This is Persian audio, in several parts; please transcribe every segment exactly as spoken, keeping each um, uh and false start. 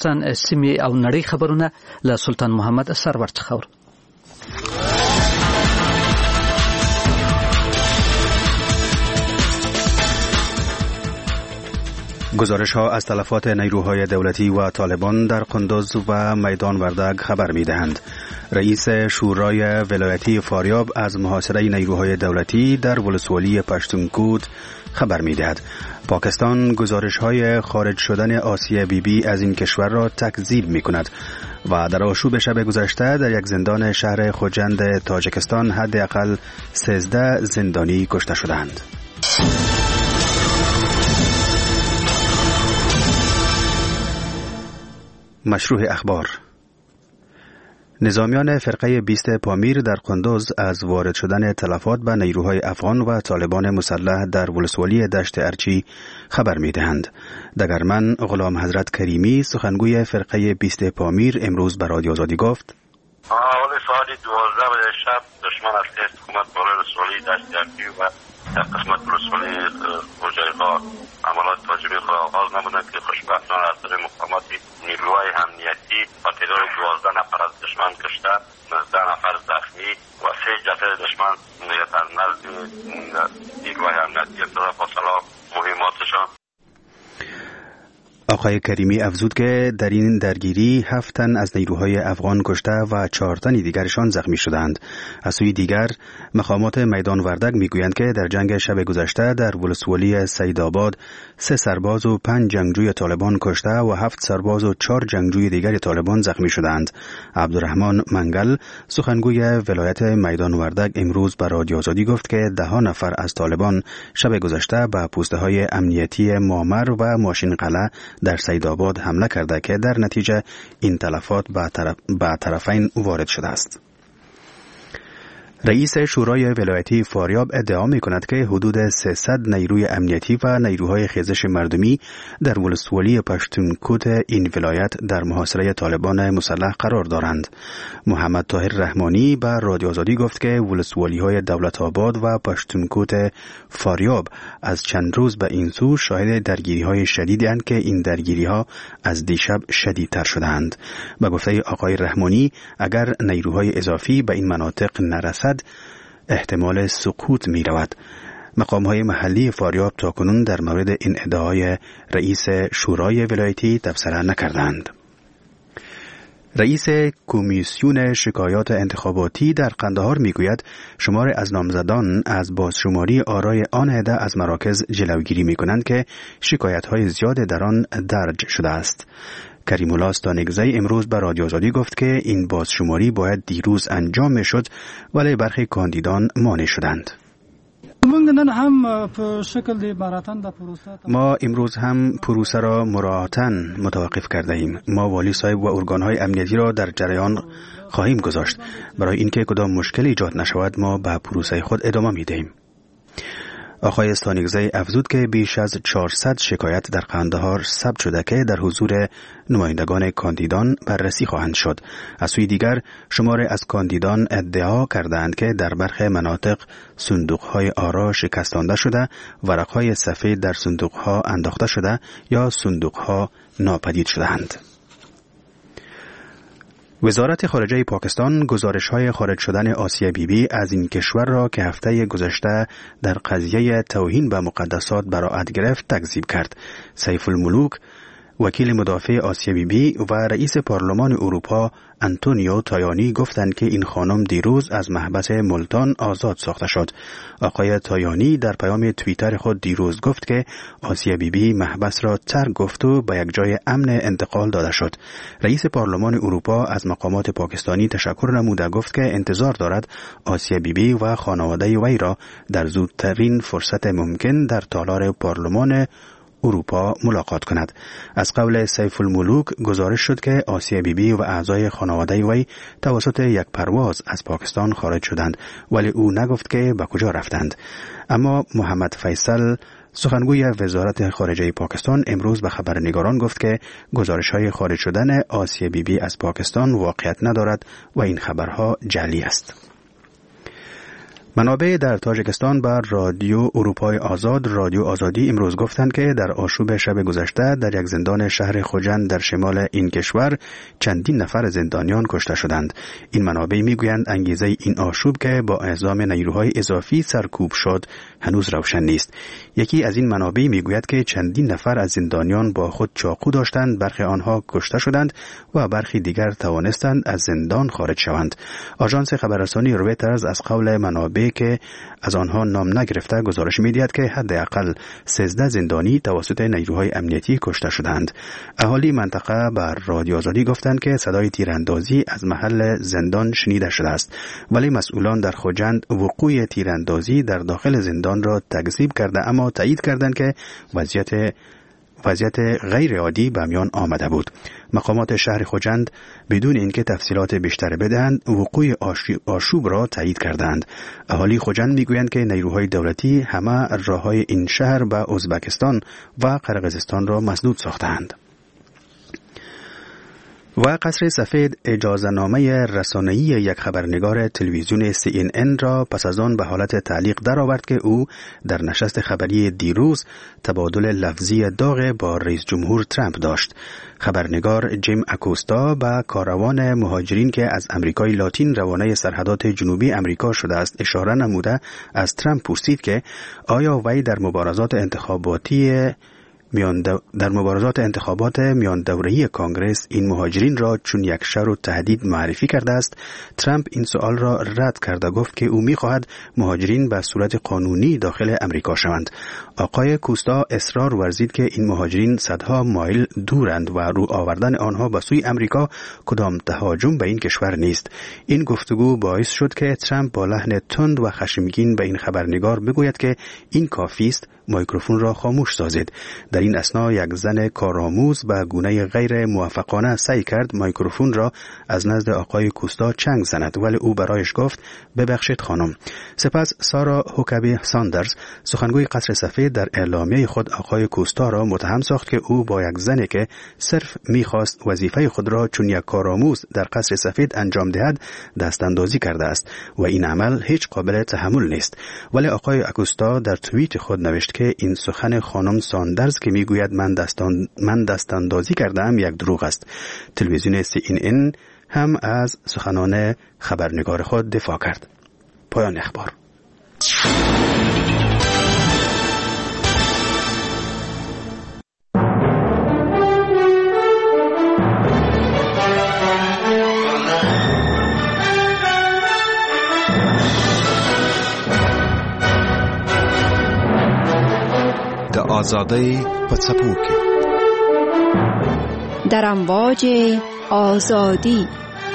پاکستان سیمې او نړۍ خبرونه له سلطان محمد سرور څخه اورو. گزارش ها از تلفات نیروهای دولتی و طالبان در قندوز و میدان وردگ خبر می دهند. رئیس شورای ولایتی فاریاب از محاصره نیروهای دولتی در ولسوالی پشتونکوت خبر می دهد. پاکستان گزارش های خارج شدن آسیه بیبی از این کشور را تکذیب می کند و در آشوب شب گذشته در یک زندان شهر خوجند تاجیکستان حداقل سیزده زندانی کشته شدند. مشروع اخبار. نظامیان فرقه بیست پامیر در قندوز از وارد شدن تلفات به نیروهای افغان و طالبان مسلح در ولسوالی دشت ارچی خبر می دهند. دگرمن غلام حضرت کریمی سخنگوی فرقه بیست پامیر امروز به رادیو آزادی گفت: حوالی ساعت دوازده بجه شب دشمن از تست حکومت بالای ولسوالی دشت ارچی و در قسمت ولسوالی خوجایغار عملات تهاجمی خود آغاز نمودند که خوشبختانه از طریق مقامات نیروهای امنیتی و تعداد دوازده نفر از دشمن کشته، نوزده نفر زخمی و سه جسد دشمن از نزد نیروهای امنیتی ابتدا فاصله مهماتشان. آقای کریمی افزود که در این درگیری هفت تن از نیروهای افغان کشته و چهار تن دیگرشان زخمی شدند. از سوی دیگر مقامات میدان وردگ میگویند که در جنگ شب گذشته در ولسوالی سیدآباد سه سرباز و پنج جنگجوی طالبان کشته و هفت سرباز و چهار جنگجوی دیگر طالبان زخمی شدند. عبدالرحمن منگل سخنگوی ولایت میدان وردگ امروز به رادیو آزادی گفت که ده ها نفر از طالبان شب گذشته به پوسته های امنیتی مامر و ماشین قلعه در سیدآباد حمله کرده که در نتیجه این تلفات به طرف طرفین وارد شده است. رئیس شورای ولایتی فاریاب ادعا می کند که حدود سیصد نیروی امنیتی و نیروهای خیزش مردمی در ولسوالی پشتونکوت این ولایت در محاصره طالبان مسلح قرار دارند. محمد طاهر رحمانی به رادیو آزادی گفت که ولسوالی های دولت آباد و پشتونکوت فاریاب از چند روز به این سو شاهد درگیری های شدیدی اند که این درگیری ها از دیشب شدیدتر شدند. به گفته آقای رحمانی اگر نیروهای اضافی به این مناطق نرسد احتمال سقوط می رود. مقام های محلی فاریاب تاکنون در مورد این ادعای رئیس شورای ولایتی تبصره نکردند. رئیس کمیسیون شکایات انتخاباتی در قندهار میگوید شمار از نامزدان از بازشماری آرای آن عده از مراکز جلوگیری می کنند که شکایت های زیاد در آن درج شده است. کریم الله استانگزی امروز به رادیو آزادی گفت که این بازشماری باید دیروز انجام می شد ولی برخی کاندیدان مانع شدند. ما امروز هم پروسه را مراعاتاً متوقف کرده ایم. ما والی صاحب و ارگانهای امنیتی را در جریان خواهیم گذاشت. برای اینکه کدام مشکل ایجاد نشود ما به پروسه خود ادامه می دهیم. آقای استانگزی افزود که بیش از چهارصد شکایت در قندهار ثبت شده که در حضور نمایندگان کاندیدان بررسی خواهند شد. از سوی دیگر شمار از کاندیدان ادعا کردند که در برخی مناطق صندوق‌های آرا شکستانده شده، ورق‌های سفید در صندوق‌ها انداخته شده یا صندوق‌ها ناپدید شده‌اند. وزارت خارجه پاکستان گزارش‌های خارج شدن آسیه بیبی از این کشور را که هفته گذشته در قضیه توهین به مقدسات براءت گرفت تکذیب کرد. سیف الملوک وکیل مدافع آسیه بیبی و رئیس پارلمان اروپا انتونیو تایانی گفتند که این خانم دیروز از محبس ملتان آزاد ساخته شد. آقای تایانی در پیام توییتر خود دیروز گفت که آسیه بیبی محبس را ترک گفت و به یک جای امن انتقال داده شد. رئیس پارلمان اروپا از مقامات پاکستانی تشکر نموده گفت که انتظار دارد آسیه بیبی و خانواده وی را در زودترین فرصت ممکن در تالار پارلمان اروپا ملاقات کند. از قول سیف الملوک گزارش شد که آسیه بیبی و اعضای خانواده وی توسط یک پرواز از پاکستان خارج شدند ولی او نگفت که به کجا رفتند. اما محمد فیصل سخنگوی وزارت خارجه پاکستان امروز به خبرنگاران گفت که گزارش‌های خارج شدن آسیه بیبی از پاکستان واقعیت ندارد و این خبرها جعلی است. منابع در تاجیکستان بر رادیو اروپای آزاد رادیو آزادی امروز گفتند که در آشوب شب گذشته در یک زندان شهر خوجند در شمال این کشور چندین نفر زندانیان کشته شدند. این منابع میگویند انگیزه این آشوب که با اعزام نیروهای اضافی سرکوب شد هنوز روشن نیست. یکی از این منابع میگوید که چندین نفر از زندانیان با خود چاقو داشتند، برخی آنها کشته شدند و برخی دیگر توانستند از زندان خارج شوند. آژانس خبررسانی رویترز از قول منابع که از آنها نام نگرفته گزارش می‌دهد که حداقل سیزده زندانی توسط نیروهای امنیتی کشته شدند. اهالی منطقه بر رادیو آزادی گفتند که صدای تیراندازی از محل زندان شنیده شده است، ولی مسئولان در خوجند وقوع تیراندازی در داخل زندان را تکذیب کرده اما تایید کردند که وضعیت وضعیت غیر عادی به میان آمده بود. مقامات شهر خوجند بدون اینکه تفصیلات بیشتر بدهند وقوع آشوب را تایید کردند. اهالی خوجند میگویند که نیروهای دولتی همه راههای این شهر به ازبکستان و قرقیزستان را مسدود ساختند. و قصر سفید اجازه‌نامه رسانه‌ای یک خبرنگار تلویزیون سی ان ان را پس از آن به حالت تعلیق درآورد که او در نشست خبری دیروز تبادل لفظی داغ با رئیس جمهور ترامپ داشت. خبرنگار جیم اکوستا با کاروان مهاجرین که از امریکای لاتین روانه سرحدات جنوبی امریکا شده است اشاره نموده از ترامپ پرسید که آیا وی در مبارزات انتخاباتی میان دو... در مبارزات انتخابات میان دوره‌ای کانگرس این مهاجرین را چون یک شر و تهدید معرفی کرده است. ترامپ این سوال را رد کرده گفت که او می‌خواهد مهاجرین به صورت قانونی داخل امریکا شوند. آقای کوستا اصرار ورزید که این مهاجرین صدها مایل دورند و رو آوردن آنها به سوی امریکا کدام تهاجم به این کشور نیست. این گفتگو باعث شد که ترامپ با لحن تند و خشمگین به این خبرنگار بگوید که این کافی است میکروفون را خاموش سازید. در این اثنا یک زن کارآموز به گونه غیر موفقانه سعی کرد میکروفون را از نزد آقای کوستا چنگ زند، ولی او برایش گفت ببخشید خانم. سپس سارا هوکابی ساندرز سخنگوی قصر سفید در اعلامیه خود آقای کوستا را متهم ساخت که او با یک زنی که صرف میخواست وظیفه خود را چون یک کارآموز در قصر سفید انجام دهد دست اندازی کرده است و این عمل هیچ قابل تحمل نیست. ولی آقای اکوستا در توییت خود نوشت که این سخن خانم ساندرز که میگوید من دستان من دست اندازی کردم یک دروغ است. تلویزیون سی ان ان هم از سخنان خبرنگار خود دفاع کرد. پایان اخبار. آزادی پڅپو کې در امواج آزادی.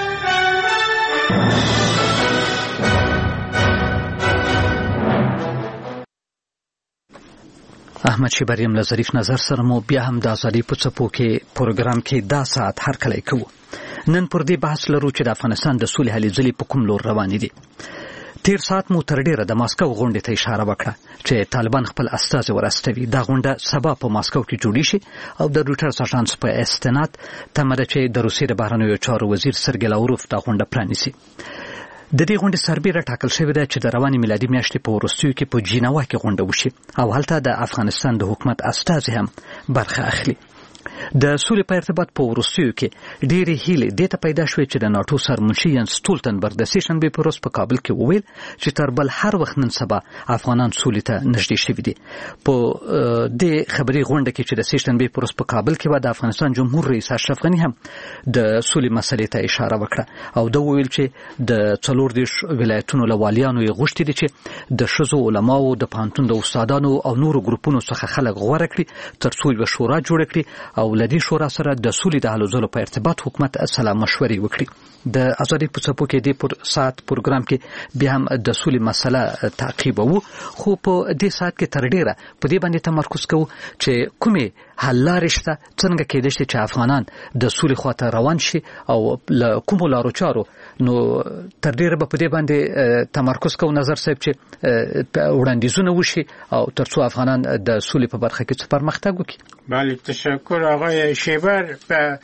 احمد شیبریم له ظریف نظر سره مو بیا هم د آزادی پڅپو کې پروګرام کې دا ساعت هر کله کوو. نن پر دې بحث لرو چې د افغانستان د سولې هلې ځلې په کوم لور روانې دي. تیر ساعت مو تر ډیره د ماسکو غونډې ته اشاره وکړه چې طالبان خپل استازي ورستوي. دا غونډه سبا په ماسکو کې جوړی شي او د روټرز اژانس په استناد تمه ده چې د روسیې د بهرنیو چارو وزیر سرګی لاوروف دا غونډه پرانیسي. د دې غونډې سربېره ټاکل شوې ده چې د روانې میلادي میاشتې په وروستیو کې په جینوا کې غونډه وشي او هلته د افغانستان د حکومت استازي هم برخه اخلي. د سولې په ارتباط په وروستیو کې ډېرې هیلې دې ته پیدا شوې چې د ناټو سرمنشي ینس سټولټنبرګ د سې شنبې په ورځ په کابل کې وویل چې تر بل هر وخت نن سبا افغانان سولې ته نږدې شوي دي. په دې خبري غونډه کې چې د سې شنبې په ورځ په کابل کې و د افغانستان جمهور رئیس اشرف غني هم د سولې مسلې ته اشاره وکړه او دا وویل چې د څلور دېرش ولایتونو له والیانو یې غوښتي دي چې د ښځو علماو د پوهنتون د استادانو او نورو ګروپونو څخه خلک غوره کړي تر څو یوه شورا جوړه کړي او له دې شورا سره د سولې د هلو ځلو په ارتباط حکومت سلا مشورې وکړي. د آزادۍ په څپو کې د پر ساعت پروګرام کې بیا هم د سولې مسله تعقیبوو، خو په دې ساعت کې تر ډیره په دې باندې تمرکز کوو چې کومې حل لارې شته، څنګه کېدای شي چې افغانان د سولې خواته روان شي او له کومو لارو چارو. نو تر ډیره به په دې باندې تمرکز کوو نظر صاحب چې وړاندیزونه وشي او تر څو افغانان د سولې په برخه کې څه پرمختګ وکړي. بله، تشکر آقای شیبر. به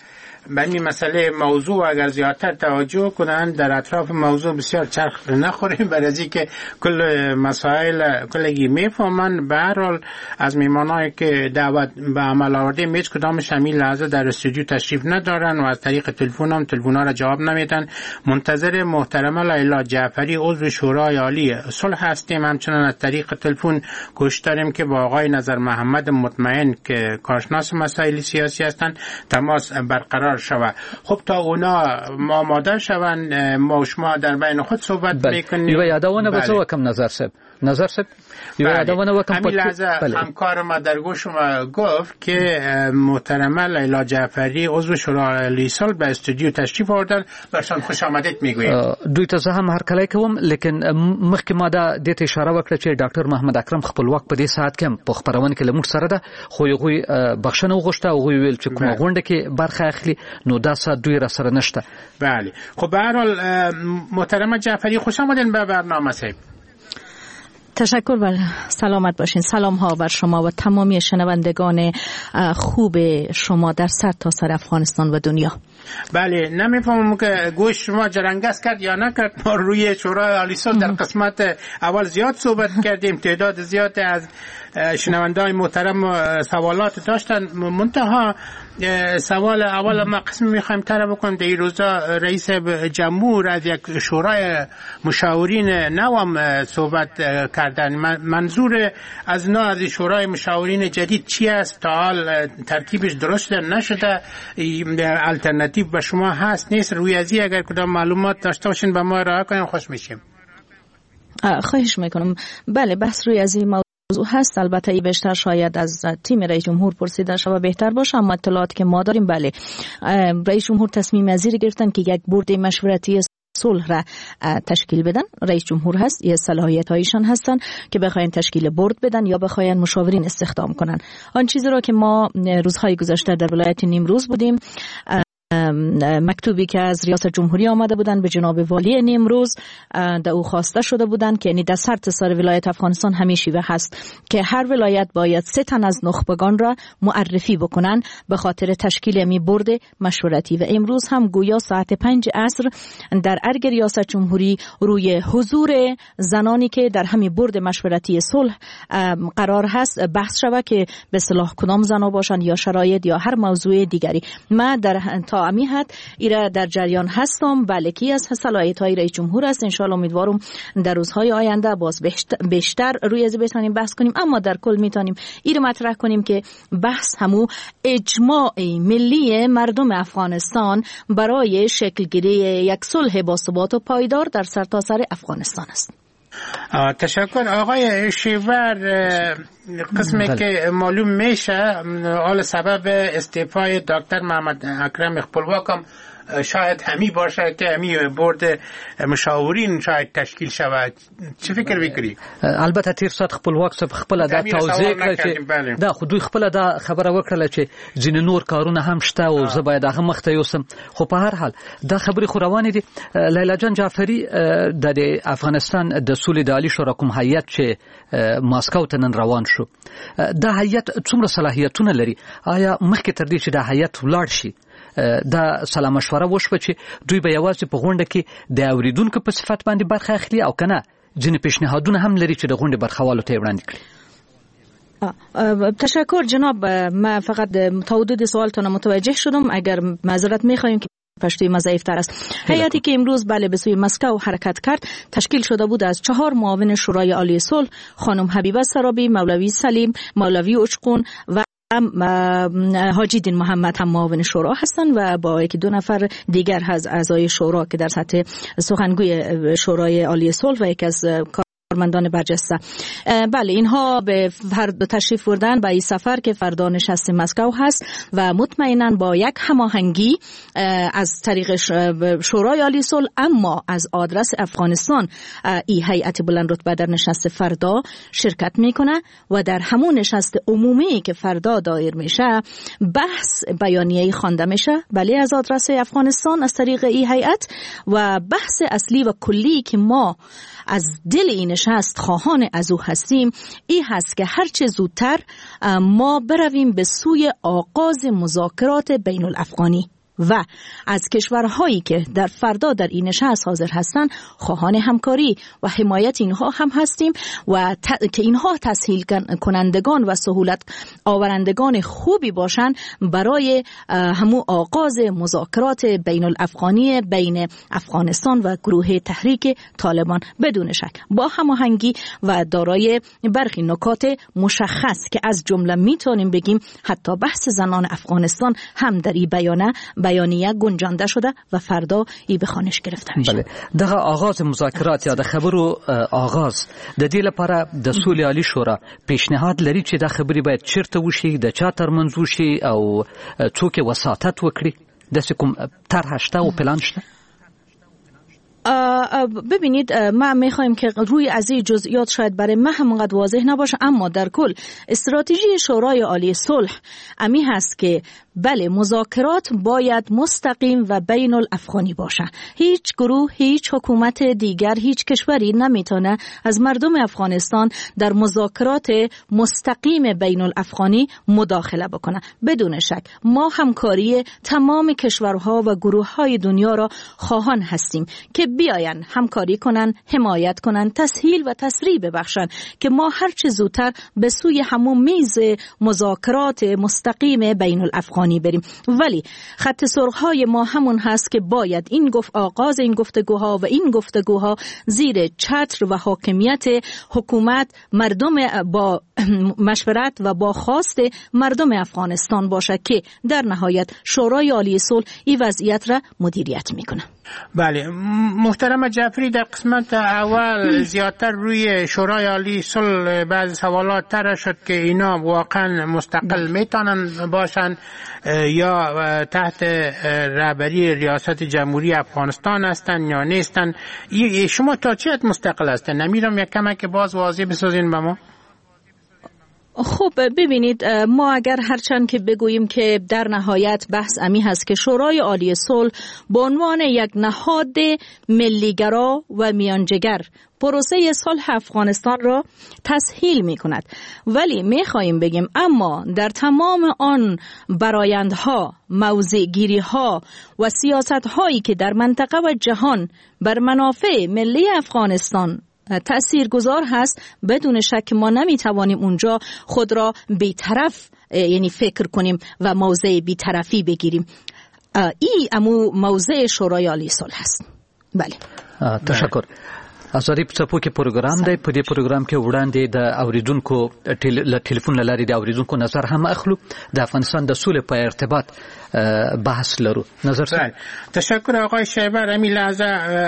به این مسئله موضوع اگر زیادتر توجه کنن در اطراف موضوع بسیار چرخ نخوریم، برای از اینکه کل مسائل کلگی میفهمن. به هر حال از میمانایی که دعوت به عمل آوردیم هیچ کدامش همین لحظه در استودیو تشریف ندارن و از طریق تلفن هم تلفن‌ها را جواب نمیدن. منتظر محترمه لیلا جعفری عضو شورای عالی صلح هستیم. همچنان از طریق تلفن کوشش داریم که با آقای نظر محمد مطمئن که کارشناس مسائل سیاسی هستند تماس برقرار شود. خب تا اونا آماده شوند ما شما در بین خود صحبت بله. میکنیم. و یادونه بله. بزو کم نظر صاحب نظر صاحب یادونه وکم همین لحظه بله. همکار ما در گوش ما گفت که محترمه لیلا جعفری عضو شورای عالی صلح به استودیو تشریف آوردن، برشان خوش آمدید میگویم. دوی ته هم هر کله کوم، لیکن مخکې ما دا د ته اشاره وکړه چې ډاکټر محمد اکرم خپلواک په دې ساعت کې په خبرونه کې لمر سره ده، خو یو بخښنه وغوښته او ویل چې کومه غونډه کې برخه اخلي نو دا ساعت دوی را سره نشته. بله خب به هر حال محترمه جعفری خوش آمدین به برنامه صاحب. تشکر و سلامت باشین. سلام ها بر شما و تمامی شنوندگان خوب شما در سر تا سر افغانستان و دنیا. بله نمیفهمم که گوش شما جرنگس کرد یا نکرد. ما روی شورای عالی صلح در قسمت اول زیاد صحبت کردیم، تعداد زیاد از شنوندگان محترم سوالات داشتن. منتها سوال اول ما قسم میخوایم طرح بکنیم. در این روزا رئیس جمهور از یک شورای مشاورین نوام صحبت کردن. منظور از نوع از شورای مشاورین جدید چی است؟ تا حال ترکیبش درست نشده، الटरनेटिव به شما هست نیست؟ روی ازی اگر کدام معلومات داشته باشین به ما ارائه کنیم خوش میشیم. خواهش میکنم. بله بحث روی ازی موضوع هست. البته ای بیشتر شاید از تیم رئیس جمهور پرسیده شود بهتر باشه، اما اطلاعاتی که ما داریم بله رئیس جمهور تصمیم پذیری گرفتن که یک بورد مشورتی صلح را تشکیل بدن. رئیس جمهور هست، یه صلاحیت هایشان هستن که بخواین تشکیل بورد بدن یا بخواین مشاورین استخدام کنن. آن چیزی را که ما روزهای گذشته در ولایت نیمروز بودیم، مکتوبی که از ریاست جمهوری آمده بودن به جناب والی نیمروز در او خواسته شده بودن که یعنی در سرتاسر ولایت افغانستان همیشه و هست که هر ولایت باید سه تن از نخبگان را معرفی بکنن به خاطر تشکیل می بورد مشورتی. و امروز هم گویا ساعت پنج عصر در ارگ ریاست جمهوری روی حضور زنانی که در همین بورد مشورتی صلح قرار هست بحث شود که به اصطلاح کدام زنا باشن یا شرایط یا هر موضوع دیگری. من در تا امی حد ایره در جریان هستم. بله کی از صلاحیت های رئیس جمهور است. انشالله امیدوارم در روزهای آینده باز بیشتر روی از بتونیم بحث کنیم، اما در کل میتونیم ایره مطرح کنیم که بحث همو اجماع ملی مردم افغانستان برای شکل گیری یک صلح باثبات و پایدار در سرتاسر افغانستان است. تشکر آقای شیور. قسمی که معلوم میشه حال سبب استعفای دکتر محمد اکرم خپلواکم شاید همی باشه که همی بورد مشاورین شاید تشکیل شود. چه فکر میکنی؟ البته تیر سات خپلواک صاحب خپل دا توضیح کړ چې دا خو دوی خپل دا خبره وکړه چې ځینې نور کارونه هم شته او زه باید هغه مخته یوسم. خو په هر حال دا خبرې خو روانې دي. لیلا جان جعفری د افغانستان د سولې د عالی شورا کوم هیئت چې ماسکو ته نن روان شو، دا هیئت څومره صلاحیتونه لري؟ آیا مخکې تر دې چې دا هیئت ولاړ شي دا سلام مشوره وشوه چې دوی به یوازې په غونډه کې د اوریدونکو په صفت باندې برخه اخلي او کنه ځینې پیشنهادونه هم لري چې د غونډې برخوالو ته وړاندې کړي؟ تشکر جناب. من فقط تودید سوالتون متوجه شدم. اگر معذرت میخوایم که پشتوی ما ضعیف‌تر است. هیئتی که امروز بله به سوی مسکو حرکت کرد تشکیل شده بود از چهار معاون شورای عالی صلح، خانم حبیبه سرابی، مولوی سلیم، مولوی اچقون و حاجی دین محمد هم معاون شورا هستند و با یکی دو نفر دیگر از اعضای شورا که در سطح سخنگوی شورای عالی صلح و یکی از کارمندان برجسته. بله اینها به فرد تشریف بردن به این سفر که فردا نشست مسکو هست و مطمئنا با یک هماهنگی از طریق شورای عالی صلح اما از آدرس افغانستان این هیئت بلند رتبه در نشست فردا شرکت میکنه و در همون نشست عمومی که فردا دایر میشه بحث بیانیه‌ای خوانده میشه بله از آدرس افغانستان از طریق این هیئت و بحث اصلی و کلی که ما از دل این نشست خواهان از او هستیم این هست که هرچه زودتر ما برویم به سوی آغاز مذاکرات بین الافغانی و از کشورهایی که در فردا در این نشست حاضر هستند خواهان همکاری و حمایت اینها هم هستیم و ت... که اینها تسهیل کنندگان و سهولت آورندگان خوبی باشند برای همو آغاز مذاکرات بین الافغانی بین افغانستان و گروه تحریک طالبان بدون شک با هماهنگی و دارای برخی نکات مشخص که از جمله میتونیم بگیم حتی بحث زنان افغانستان هم در این بیانیه بیانیه گنجانده شده و فردا ای به خوانش گرفته میشه. بله دغه آغاز مذاکرات یا د خبرو آغاز د دې لپاره د سولې عالی شورا پیشنهاد لري چې د خبري باید چیرته وشي د چا ترمنځ وشي او څوک وساطت وکړي د کوم طرح شته او پلان شته؟ ببینید ما میخوایم که روی از این جزئیات شاید برای ما همونقدر واضح نباشه، اما در کل استراتژی شورای عالی صلح امی هست که بله مذاکرات باید مستقیم و بین الافغانی باشه. هیچ گروه، هیچ حکومت دیگر، هیچ کشوری نمیتونه از مردم افغانستان در مذاکرات مستقیم بین الافغانی مداخله بکنه. بدون شک ما همکاری تمام کشورها و گروههای دنیا را خواهان هستیم که بیاین همکاری کنن، حمایت کنن، تسهیل و تسریع ببخشن که ما هر چه زودتر به سوی همون میز مذاکرات مستقیم بین الافغانی بریم. ولی خط سرخ‌های ما همون هست که باید این گفت آغاز این گفتگوها و این گفتگوها زیر چتر و حاکمیت حکومت مردم با مشورت و با خواست مردم افغانستان باشه که در نهایت شورای عالی صلح این وضعیت را مدیریت میکنه. بله محترم جعفری، در قسمت اول زیادتر روی شورای عالی صلح بعض سوالات طرح شد که اینا واقعا مستقل میتونن باشن یا تحت رهبری ریاست جمهوری افغانستان هستن یا نیستن. شما تا چه حد مستقل هستن؟ نمیرم یک کمک که باز واضح بسازین به ما. خب ببینید ما اگر هرچند که بگوییم که در نهایت بحث امی هست که شورای عالی صلح به عنوان یک نهاد ملیگرا و میانجگر پروسه صلح افغانستان را تسهیل می کند، ولی می خواهیم بگیم اما در تمام آن برآیندها، موضع گیری ها و سیاست هایی که در منطقه و جهان بر منافع ملی افغانستان تأثیر گذار هست، بدون شک ما نمیتوانیم اونجا خود را بی‌طرف یعنی فکر کنیم و موضع بی‌طرفی بگیریم. ای امو موضع شورای عالی صلح هست. بله تشکر. ازادي په څپو کې پروګرام دی. په دې پروګرام کې وړاندې د اوریدونکو ټلیفون لاري د اوریدونکو نظر هم اخلو. د افغانستان د سولې په ارتباط بحث لرو. نظر سره تشکر آقای شیبر. امی لحظه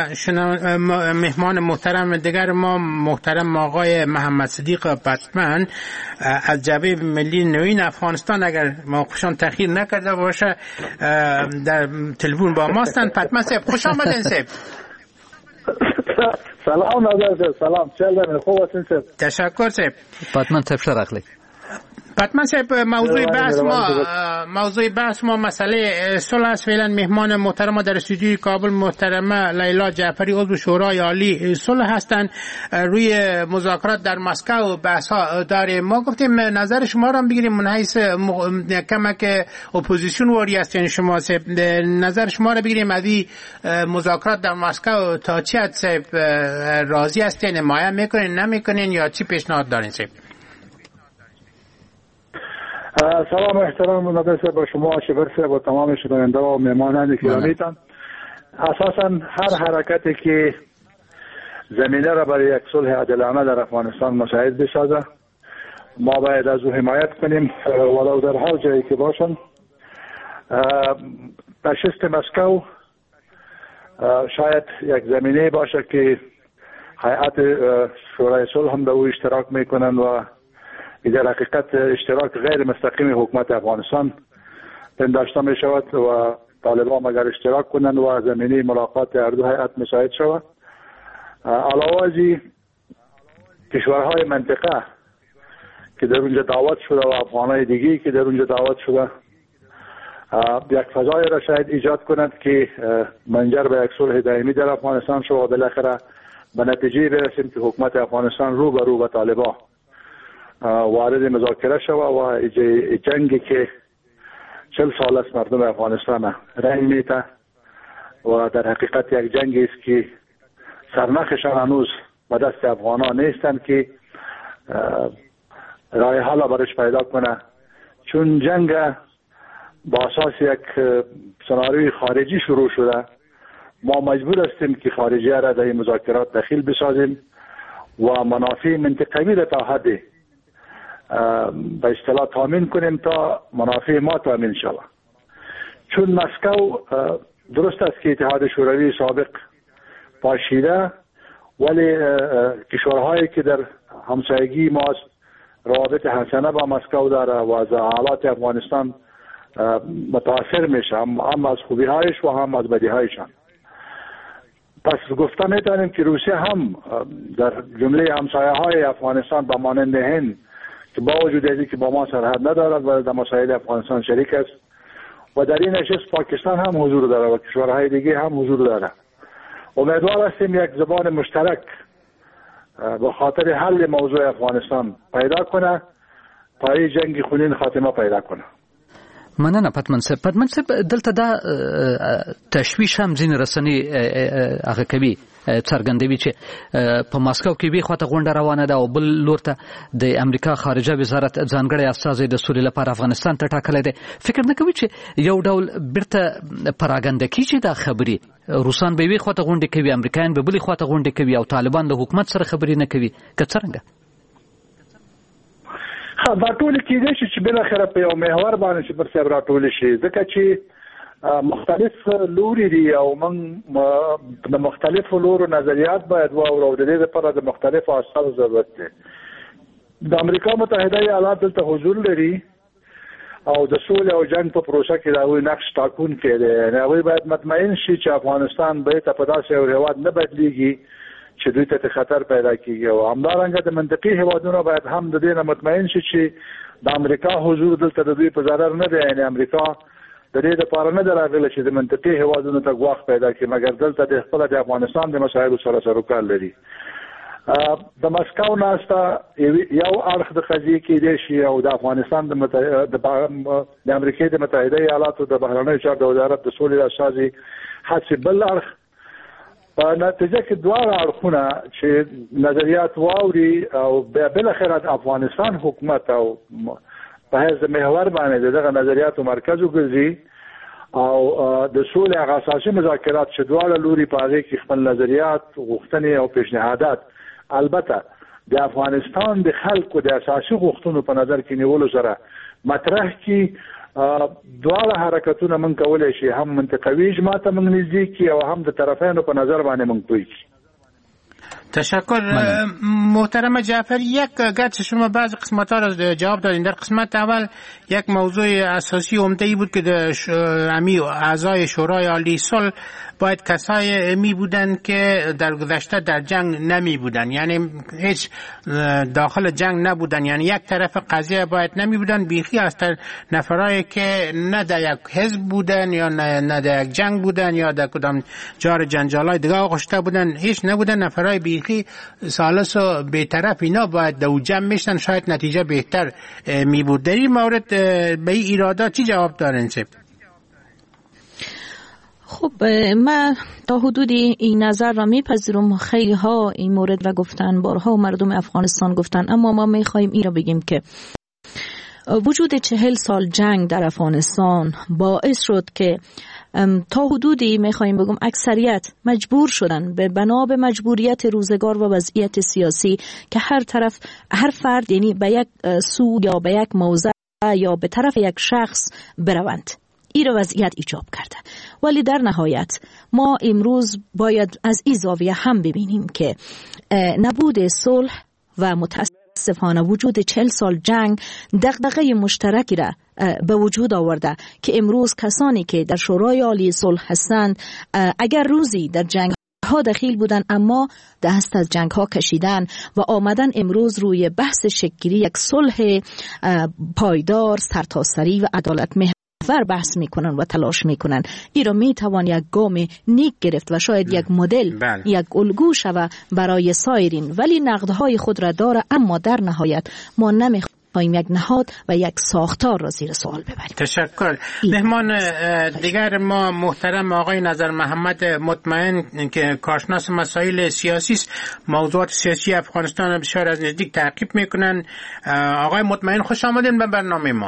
مهمان محترم دیگر ما محترم آقای محمد صدیق پتمن از جبهه ملی نوین افغانستان اگر موقفشان تأخیر نکرده باشه در تلفن با ما هستند. پتمن صاحب خوش آمدین. صاحب سلام نظر سلام چلدن خوب هستین صاحب. تشکر صاحب. پتمن صاحب شرخلی. پتمن صاحب موضوع بحث ما موضوع بحث ما مسئله صلح است. فعلا مهمان محترم در استودیوی کابل محترمه لیلا جعفری عضو شورای عالی صلح هستند. روی مذاکرات در مسکو بحث ها داره. ما گفتیم نظر شما را بگیریم من حیث کمک اپوزیسیون واری هستین شما صاحب، نظر شما را بگیریم از این مذاکرات در مسکو تا چه حد صاحب راضی هستین، حمایت میکنین نمیکنین یا چی پیشنهاد دارین صاحب؟ سلام احترام نظر با شما شبر صاحب و تمام شنونده و مهمانان گرامیتان. اساسا هر حرکتی که زمینه را برای یک صلح عادلانه در افغانستان مساعد بسازه ما باید از او حمایت کنیم ولو در هر جایی که باشن. نشست مسکو شاید یک زمینه باشه که هیئت شورای صلح هم در او اشتراک میکنن و در حقیقت اشتراک غیر مستقیم حکومت افغانستان پنداشته می شود و طالبان اگر اشتراک کنند و زمینی ملاقات هر دو هیئت مساعد شود. علاوه از این کشورهای منطقه که در اونجا دعوت شده و افغانای دیگی که در اونجا دعوت شده یک فضای را شاید ایجاد کنند که منجر به یک صلح دائمی در افغانستان شود و بالاخره به نتیجه برسیم که حکومت افغانستان رو به رو با طالبان وارد مذاکره شود و جنگی که چل سال است مردم افغانستان رنج میته و در حقیقت یک جنگی است که سرنخشان هنوز به دست افغانان نیستند که راه حل برش پیدا کنه، چون جنگ با اساس یک سناریوی خارجی شروع شده. ما مجبور هستیم که خارجیه را در این مذاکرات دخیل بسازیم و منافع منطقوی را تا حدی به اصطلاح تامین کنیم تا منافع ما تامین شود. چون مسکو درست است که اتحاد شوروی سابق پاشیده، ولی کشورهایی که در همسایگی ماست روابط حسنه با مسکو داره و از حالات افغانستان متاثر میشه، هم از خوبی هایش و هم از بدی هایشان. پس گفته میتونیم که روسیه هم در جمله همسایه های افغانستان با مانند هند که با وجود ازی که با ما سرحد ندارد و در مسائل افغانستان شریک است و در این نشست پاکستان هم حضور داره و کشورهای دیگه هم حضور داره. امیدوار هستیم یک زبان مشترک به خاطر حل موضوع افغانستان پیدا کنه تا این جنگ خونین خاتمه پیدا کنه. مننه پتمن صاحب. پتمن صاحب دلته دا تشویش هم ځینې رسنۍ هغه کوي څرګندوي چې په ماسکو کې وی خواته غونډه روانه ده او بل لور ته د امریکا خارجه وزارت ځانګړی استازی د سولې لپاره افغانستان ته ټاکلی دی. فکر نه کوي چې یو ډول بیرته پراګنده کیږي دا خبرې؟ روسان به وی خواته غونډه کوي، امریکایان به بل خواته غونډه کوي او طالبان د حکومت سره خبرې نه کوي. که څنګه دا ټول کېدای شي چې بل اخره په یو محور باندې چې پر سبا راټول شي، ځکه چې مختلف لوري دي او موږ د مختلفو لورو نظریات باید واورو. د دې لپاره د مختلفو اساسو ضرورت دی. د امریکا متحده ایالات دلته حضور لري او د سولې او جنگ په پروسه کې دا وی نقش ټاکونکی دی. یعنې هغوی باید مطمئن شي چې افغانستان به ته په داسې یو هېواد نه بدلیږي چې دوی ته خطر پیدا کیږي او همدارنګه د منطقي هیوادونو باید هم د دې نه مطمئن شي چې د امریکا حضور دلته د دوی په ضرر نه دی. یعنې امریکا د دې لپاره نه دی راغلی چې د منطقي هیوادونو ته ګواښ پیدا کړي، مګر دلته د خپله د افغانستان د مسایلو سره سروکار لري. د مسکو ناسته یو اړخ د قضیې کېدای شي او د افغانستان د د امریکا د متحده ایالاتو د بهرنیو چارو د وزارت د سولې استازي هڅې بل اړخ په نتیجه کې دواړه اړخونه چې نظریات واوري او بل اخر د افغانستان حکومت او په هغه محور باندې دغه نظریاتو مرکز وګرځي او د سولې هغه اساسي مذاکرات چې دواړه لوري په هغه کې خپل نظریات، غوښتنې او پیشنهادات البته د افغانستان د خلکو د اساسي غوښتنو په نظر کې نیولو سره مطرح کی. دواړه حرکتونه من کولای شي هم منطقوي اجماع ته موږ نږدې کی او هم د طرفینو په نظر باندې موږ پوي کی. تشکر محترم جعفری. یک گرچه شما بعض قسمت ها را جواب دادین، در قسمت اول یک موضوع اساسی عمده‌ای بود که امی اعضای شورای عالی صلح باید کسای می بودن که در گذشته در جنگ نمی بودن، یعنی هیچ داخل جنگ نبودن، یعنی یک طرف قضیه باید نمی بودن، بیخی از نفرایی که نه در یک حزب بودن یا نه در یک جنگ بودن یا در کدام جار جنجالای دیگه آغشته بودن، هیچ نبودن، نفرای بیخی سالس و بی‌طرف اینا باید دو جمع میشتن، شاید نتیجه بهتر می بود. در این مورد به این ایرادات چی جواب دارن سب؟ خب من تا حدودی این نظر را میپذیرم. خیلی ها این مورد را گفتن، بارها مردم افغانستان گفتن، اما ما میخوایم این را بگیم که وجود چهل سال جنگ در افغانستان باعث شد که تا حدودی میخوایم بگم اکثریت مجبور شدن به بنا به مجبوریت روزگار و وضعیت سیاسی که هر طرف هر فرد یعنی به یک سو یا به یک موضع یا به طرف یک شخص بروند. این وضعیت ایجاب کرده. ولی در نهایت ما امروز باید از این زاویه هم ببینیم که نبود صلح و متاسفانه وجود چهل سال جنگ دغدغه مشترکی را به وجود آورده که امروز کسانی که در شورای عالی صلح هستند اگر روزی در جنگ ها دخیل بودن اما دست از جنگ ها کشیدن و آمدن امروز روی بحث شکلی یک صلح پایدار، سرتاسری و عدالت محور ور بحث میکنن و تلاش میکنن. این را میتوان یک گام نیک گرفت و شاید یک مدل بله. یک الگو شود برای سایرین، ولی نقدهای خود را داره. اما در نهایت ما نمیخوایم پایم یک نهاد و یک ساختار را زیر سوال ببریم. تشکر. مهمان دیگر ما محترم آقای نظر محمد مطمئن که کارشناس مسائل سیاسی است، موضوعات سیاسی افغانستان بسیار از نزدیک تعقیب میکنن. آقای مطمئن خوش آمدین به برنامه ما.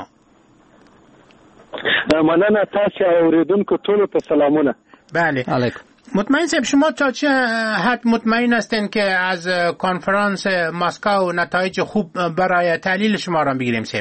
مننه. تاسو اوریدونکو ټولو ته سلامونه. بله. علیکم. مطمئن صاحب، شما تا چه حد مطمئن هستین که از کنفرانس مسکو نتایج خوب برای تحلیل شما را بگیریم صاحب؟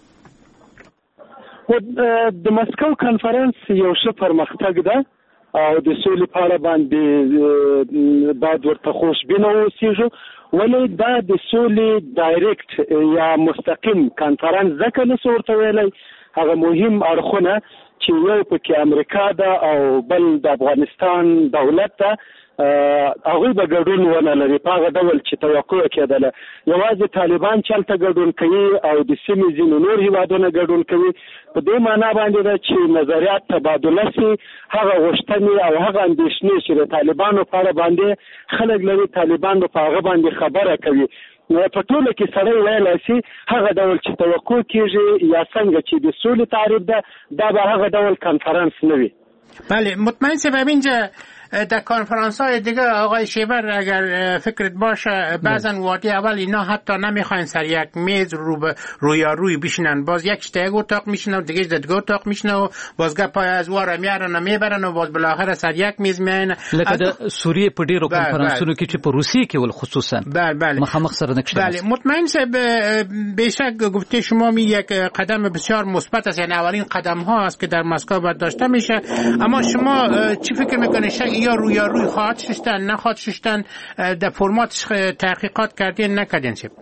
د مسکو کنفرانس یو ښه پرمختګ ده او د سولې په اړه باندې باید ورته خوشبینه واوسېږو، ولې دا د سولې ډایرکټ یا مستقیم کنفرانس ځکه نشو ورته ویلی. هغه مهم اړخونه چې یو پکې امریکا ده او بل د افغانستان دولت ده، هغوی به ګډون ونه لري په هغه ډول چې توقع کېدله. یوازې طالبان چې هلته ګډون کوي او د سیمې ځینې نور هېوادونه ګډون کوي. په دې معنا باندې ده چې نظریات تبادله سي، هغه غوښتنې او هغه اندېښنې چې د طالبانو په اړه باندې خلک لري، طالبان به په هغه باندې خبره کوي. په ټوله کې سړی ویلی سي هغه ډول چې توقع کېږي یا څنګه چې د سولې تعریف ده، دا به هغه ډول کنفرانس نه وي. بله مطمئن صاحب، اینجا در کنفرانس های دیگه آقای شیبر اگر فکرت باشه بعضا وادی اول اینا حتی نمیخواین سر یک میز رو به رویاروی بشینن، باز یک شته یک اتاق میشینن و دیگه دیگه اتاق میشینن و باز گپای از واره میارن و میبرن و باز بالاخره سر یک میز میاین. لکه د سوریه په ډیرو کنفرانسونو کې چې په روسیه کې ول خصوصا بله بله مخامخ سره نکشته. بله مطمئن صاحب، بیشک گفته شما می یک قدم بسیار مثبت است، یعنی اولین قدم ها است که در مسکو باید داشته میشه. اما شما چی فکر میکنید یا روی روی خواهد ششتن نخواهد ششتن؟ در فرماتش تحقیقات کردین نکردین چی؟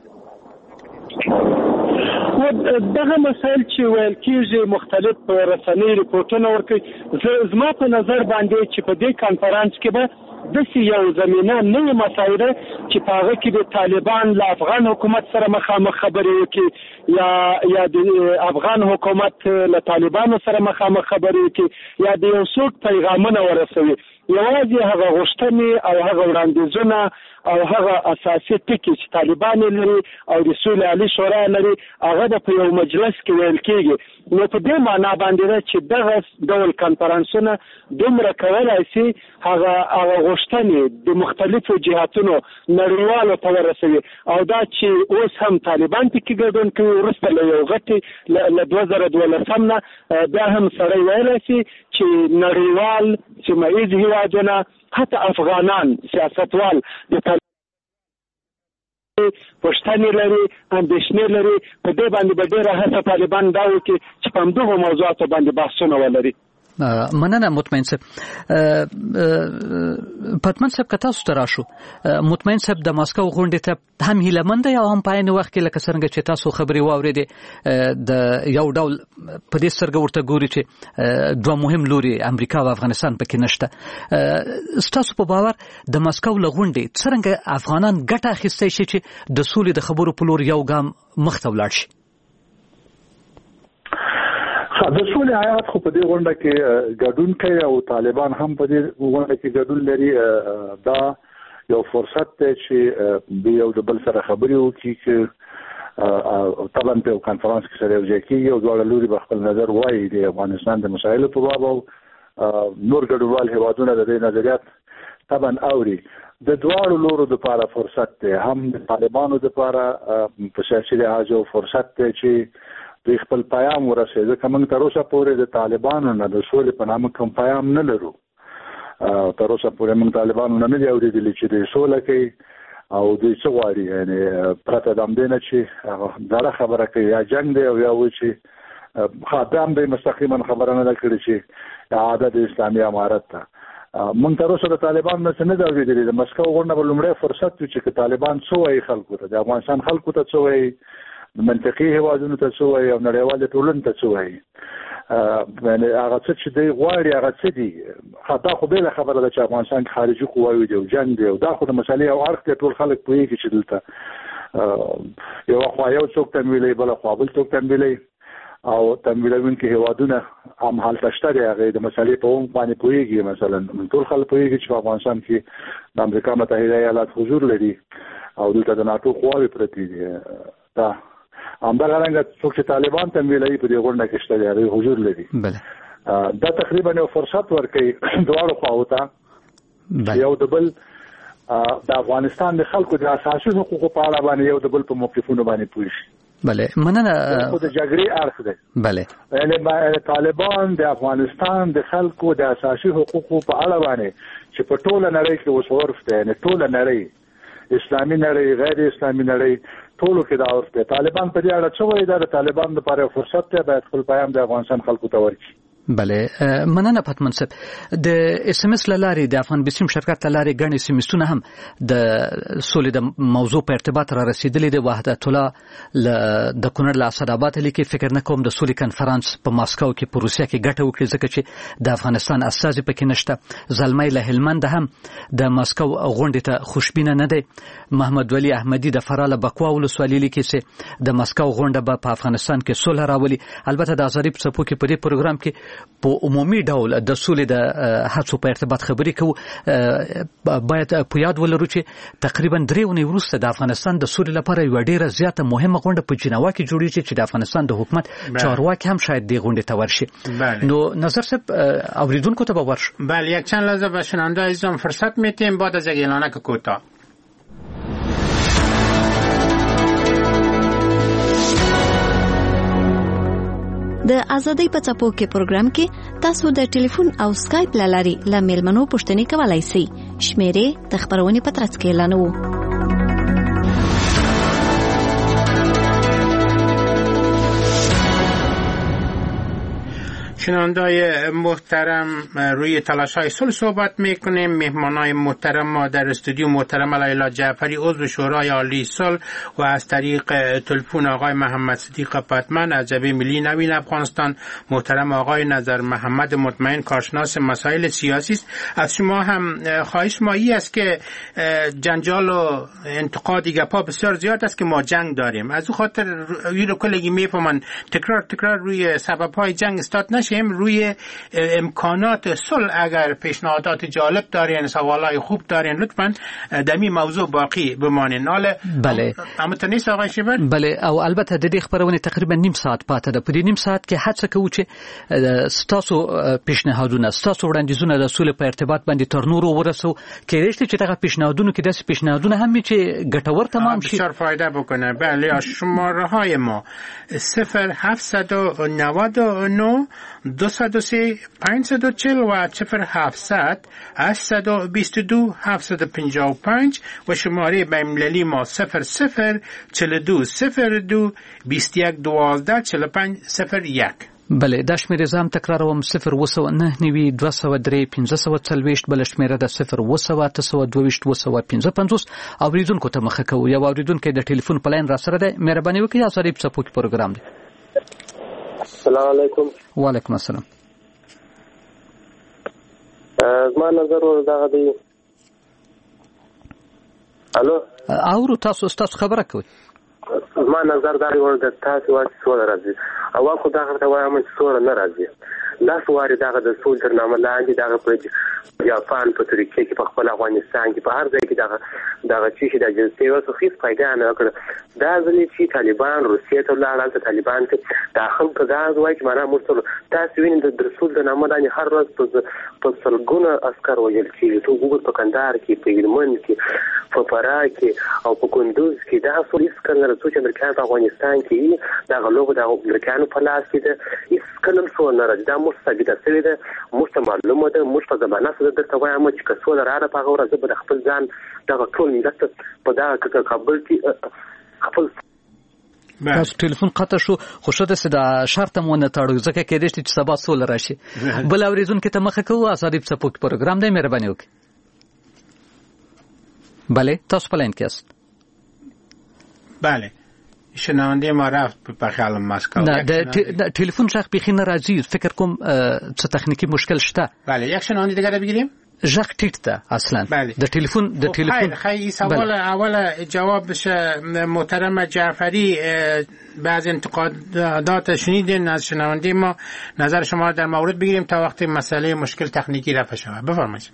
دغه مسائل چې ویل کېږي مختلف رسنۍ ریپورټونه ورکوي. زما په نظر باندې چې په دې کنفرانس کې به داسې یو زمینه نوې مسایله چې په هغه کې د طالبان له افغان حکومت سره مخامخ خبرې وکړي یا یا د افغان حکومت له طالبانو سره مخامخ خبرې وکړي یا د یو څوک پیغامونه ورسوي. یوازې هغه غوښتنې او هغه وړاندیزونه او هغه اساسي ټکي چې طالبان لري او د سولې عالي شورا لري، هغه به په یو مجلس کې ویل کېږي. نو په دې معنا باندې ده چې دغه ډول کنفرانسونه دومره کولی سي هغه هغه غوښتنې د مختلفو جهاتونو نړیوالو ته ورسوي. او دا چې اوس هم طالبان پکې ګډون کوي، وروسته له یو غټې له دوه زره دولسم نه بیا هم سړی ویلی سي چې نړیوال سیمه ایز هېوادونه حتی افغانان سیاستوال د پښتنې لري، اندېښنې لري. په دې باندې به ډېره هڅه طالبان دا وکړي چې په همدغو موضوعاتو باندې بحثونه ولري. مننه مطمئن صاحب. پتمن صاحب که تاسو ته راشو، مطمئن صاحب د ماسکو غونډې ته هم هیلهمند دی او هم په عین وخت کې لکه څنګه چې تاسو خبرې واورېدې د یو ډول په دې سترګه ورته ګوري چې دوه مهم لوري امریکا او افغانستان پکې نشته. ستاسو په باور د ماسکو له غونډې څرنګه افغانان ګټه اخیستی شي چې د سولې د خبرو په لور یو ګام مخته ولاړ شي؟ د سولې هیات خو په دې غونډه کې ګډون کوي او طالبان هم په دې غونډه کې ګډون لري. دا یو فرصت دی چې د یو د بل سره خبرې وکړي چې طبعا په یو کنفرانس کې سره یوځای کېږي او دواړه لوري به خپل نظر وایي د افغانستان د مسایلو په باب او نور ګډونوال هېوادونه د دې نظریات طبعا اوري. د دواړو لورو دپاره فرصت دی، هم د طالبانو دپاره په سیاسي لحاظ یو فرصت دی چې دوی خپل پیام ورسوي. ځکه موږ تر اوسه پورې د طالبانو نه د سولې په نامه کوم پیام نه لرو. تر اوسه پورې موږ طالبانو نه دي اورېدلي چې دوی سوله کوي او دوی څه غواړي، یعنې پرته د همدې نه چې دغه خبره کوي یا جنګ دی او یا وایي چې خادم دی مستقیما خبره نه ده کړې چې اعاده د اسلامي امارت ته. موږ تر اوسه د طالبانو نه څه نه دي اورېدلي. د مسکو غونډه به لومړی فرصت وي چې طالبان څه وایي خلکو ته، د افغانستان خلکو ته څه وایي، منطقي هېوادونو ته څه وایي او نړیوالې ټولنې ته څه وایي. یعنې هغه څه چې دوی غواړي هغه څه دي. دا خو بېله خبره ده چې افغانستان کې خارجي قواوې دي او جنګ دی او دا خو د مسلې یو اړخ دی. ټول خلک پوهېږي چې دلته یوه خوا یو څوک تمویلوي، بله خوا بل څوک تمویلوي او تمویلوونکي هېوادونه هم هلته شته دي. هغې د مسلې په عمق باندې پوهېږي. مثلا ټول خلک پوهېږي چې په افغانستان کې د امریکا متحده ایالات حضور لري او دلته د ناټو قواوې پرتې دي. دا همدغه رنګه څوک چې طالبان ته ویلي په دې غونډه کې شته دی حضور لري. بله دا تقریبا یو فرصت ورکوي دواړو خواو ته یو د بل د افغانستان د خلکو د اساسي حقوقو په اړه باندې یو د بل په موقفونو باندې پوه شي. بله مننه. خو د جګړې اړخ دی. بله یعنې طالبان د افغانستان د خلکو د اساسي حقوقو په اړه باندې چې په ټوله نړۍ کې اوس عرف دی، یعنې ټوله نړۍ اسلامي نړۍ غیر اسلامي نړۍ ټولو کې دا عرف دی. طالبان په دې اړه څه وایي؟ دا د طالبان لپاره یو فرصت دی، باید خپل پیغام د افغانستان خلکو ته ورکړي. بله مننه پتمن صاحب. د اس ام اس لاري د افغان بسیم شرکت لاري غني سیمستونه هم د سولې د موضوع په ارتباط را رسیدلې د وحدت الله د کونړ له اسداباد لیکي فکر نه کوم د سولې کنفرانس په ماسکو کې په روسیا کې ګټه وکړي ځکه چې د افغانستان اساس پکې نشته. زلمۍ له هلمند هم د ماسکو غونډې ته خوشبینه نه دی. محمد ولی احمدی د فراله بکوا ولسوالۍ لیکي چې د ماسکو غونډه به په افغانستان کې صلح راولي. البته د ازادي په څپو کې په دې پروګرام کې په عمومي ډول د سولې د هڅو په ارتباط خبرې کوو. باید په یاد ولرو چې تقریبا درې اونۍ وروسته د افغانستان د سولې لپاره یو ډیره زیاته مهمه غونډه په جنیوا کې جوړیږي چې د افغانستان د حکومت چارواکي هم شاید دې غونډې ته ورشي. نو نظر صاحب اوریدونکو ته به ورشو. بله یک چند لحظه به شنونده عزیزم فرصت میتیم بعد از یک اعلانک کوتاه. د ازادۍ په څپو کې پروګرام کې تاسو د ټلیفون او سکایپ لاري له میلمنو پوښتنې کولای شئ. شمیرې د خبرونې په ترڅ کې اعلانوو. شنوندای محترم روی تلاش‌های صلح صحبت میکنیم. مهمانای محترم ما در استودیو محترم لیلا جعفری عضو شورای عالی صلح و از طریق تلفن آقای محمد صدیق پتمن از جبهه ملی نوین افغانستان، محترم آقای نظر محمد مطمئن کارشناس مسائل سیاسی است. از شما هم خواهش ما این است که جنجال و انتقاد گپا بسیار زیاد است که ما جنگ داریم، از اون خاطر روی رو کلگی میفهمن تکرار تکرار روی سبب‌های جنگ استاد نشیم، روی امکانات صلح اگر پیشنهادات جالب دارین، سوالای خوب دارین، لطفاً دمی موضوع باقی بمانین. حالا بله اما تنیس آقای شیبر. بله او البته د دې خبرونه تقریبا نیم ساعت پاته ده. په دې نیم ساعت کې هڅه کوو چې ستاسو پیشنهادونه، ستاسو وړاندیزونه د صلح په ارتباط باندې تر نورو ورسو، کېدای شي چې دغه پیشنهادونه کې داسې پیشنهادونه هم وي چې ګټور تمام شي، بسیار فایده بکنه. بله شماره های ما صفر هفتصد و نود و نه دویست و سه پانصد و چهل و صفر هفتصد هشتصد و بیست و دو هفتصد و پنجاه و پنج و شماره بین‌المللی ما صفر صفر چهل و دو صفر دو بیست و یک دوازده چهل و پنج صفر یک. بله دا شمیره زام تکراروم صفر وسو نه نوي دوه سوه درې پنځه سوه څلوېښت، بل شمیره د صفر وسو اته سوه دوهویشت اوه سوه پنځه پنځوس. اوریدونکو ته مخه کوو. یو اوریدونکی د ټلیفون په لاین را سره دی. مهرباني وکړئ ازادي په څپو کې پروګرام دی. السلام علیکم. وعلیکم السلام. زما نظر ور دغه دی. الو اورو تاسو تاسو خبره کوي. زما نظر دا ور د تاسو واچ سوال راځي او خو دا غته وایم چې سوال نه راځي. لاس واري دغه د سول ترنامه لاندې دغه په جاپان په ترکیه کې په خپل افغانستان کې په هر ځای کې دغه دغه چې د جنسي او هیڅ فائدہ نه کړ. دا ځلې چې طالبان روسیې ته لاړل، ته طالبان ته داخل کړه وایي چې معنا مرسل تاسو وینئ د رسول د نامه باندې هر ورځ په سلګونه عسكر وژل کېږي. ته وګورئ په کندهار کې، په هلمند کې، په فراه کې او په کندوز کې دا څو هیڅ کله نه څو چې امریکایان په افغانستان کې دا غلوغ د امریکایانو په لاس کې ده، هیڅ کله څو نه راځي. دا موږ ثابته شوې ده، موږ ته معلومه ده، موږ په زمانه سره درته وایم چې که څو لاره په هغه ورځ به خپل ځان دغه ټول ملت په دغه کابل کې خپل تاسو ټلیفون قطع شو، خو شته چې دا شرط مو نه تړو ځکه کېدای شي چې سبا سول راشي. بل اوریدونکو ته مخه کوو. ازادي په څپو کې پروګرام دی. مهرباني وکړئ. بله تاسو په لاین کې یاست. بله شنونده ما رفت په خیال مسکو. نه د ټلیفون شخ بخی نه راځي، فکر کوم څه تخنیکی مشکل شته. بله یک شنونده دیگه رو بگیریم. ژغ ټیټ ده اصلا د ټلیفون د ټلیفون. خیلی سوال اول جواب بشه. محترم جعفری بعض انتقادات شنیدین از شنونده ما، نظر شما در مورد بگیریم تا وقتی مسئله مشکل تکنیکی رفع شود. بفرمایید.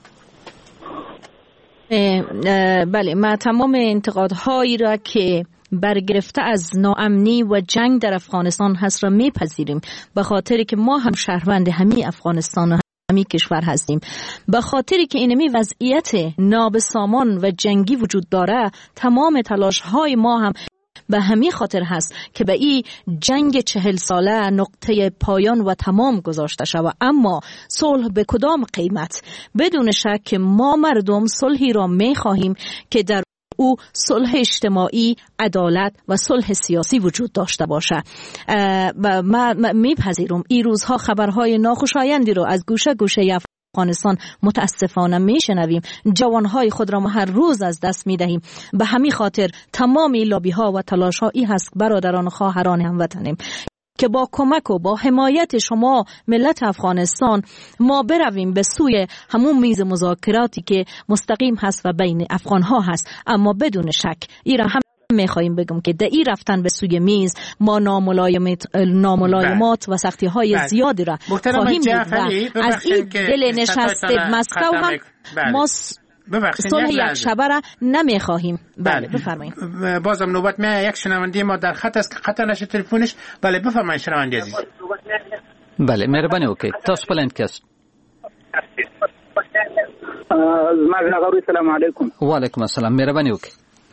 بله ما تمام انتقادهایی را که برگرفته از ناامنی و جنگ در افغانستان هست را میپذیریم، به خاطری که ما هم شهروند همین افغانستان و همین کشور هستیم. به خاطری که اینمی وضعیت نابسامان و جنگی وجود داره، تمام تلاش های ما هم به همین خاطر هست که به این جنگ چهل ساله نقطه پایان و تمام گذاشته شود. اما صلح به کدام قیمت؟ بدون شک ما مردم صلحی را می خواهیم که در او صلح اجتماعی، عدالت و صلح سیاسی وجود داشته باشه. ما میپذیرم این روزها خبرهای ناخوشایندی رو از گوشه گوشه افغانستان متاسفانه میشنویم. جوانهای خود را ما هر روز از دست میدهیم. به همین خاطر تمام لابی ها و تلاش ها ای هست برادران و خواهران هموطنیم که با کمک و با حمایت شما ملت افغانستان ما برویم به سوی همون میز مذاکراتی که مستقیم هست و بین افغان ها هست. اما بدون شک ای را هم میخواییم بگم که در این رفتن به سوی میز ما ناملایمات, ناملایمات و سختی های زیادی را خواهیم دید و از این دل نشست مسکو هم ما صلح یک شبه را نمیخواهیم. بله بفرمایید. بازم نوبت می یک شنونده ما در خط است که خط نشه تلفنش. بله بفرمایید شنونده عزیز. بله مهربانی اوکی. تاسو بلند کس. السلام علیکم. و علیکم السلام. مهربانی اوکی.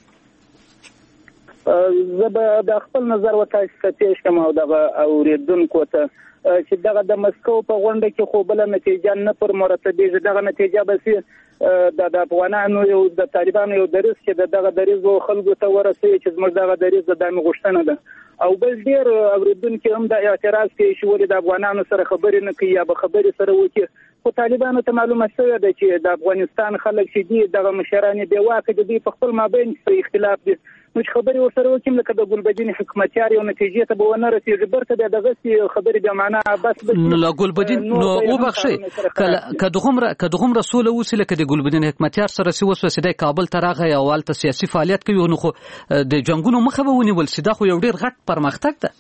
زه به د خپل نظر و تاسو ته پیش کوم او د اوریدونکو ته چې دغه د مسکو په غونډه کې خو بل نتیجه نه پر مرتبه دغه نتیجه به سي د افغانانو یو د طالبانو یو درس چې دغه دریز خلکو ته ورسي چې زموږ دغه دریز د دامه غوښتنه ده او بل ډیر اوریدونکو هم د اعتراض کوي چې ولې د افغانانو سره خبرې نه کوي یا به خبرې سره وکړي. خو طالبانو ته معلومه شوې ده چې د افغانستان خلک چې دي دغه مشران دی واکه د دې په خپل مابین څه اختلاف دي. نو خبرې ورسره وکړم لکه د ګلبدین حکومتیار یو نتیجې ته به ونه رسېږي برته د دغه خبرې د معنا بس نو لا ګلبدین نو او بخشي که دغمره که دغمره سوله وسی لکه د ګلبدین حکومتیار سره سی وسوسه د کابل ترغه یا والته سیاسي فعالیت کوي نو خو د جنگونو مخه به ونیول سي دا خو یو ډیر غټ پرمختګ ده.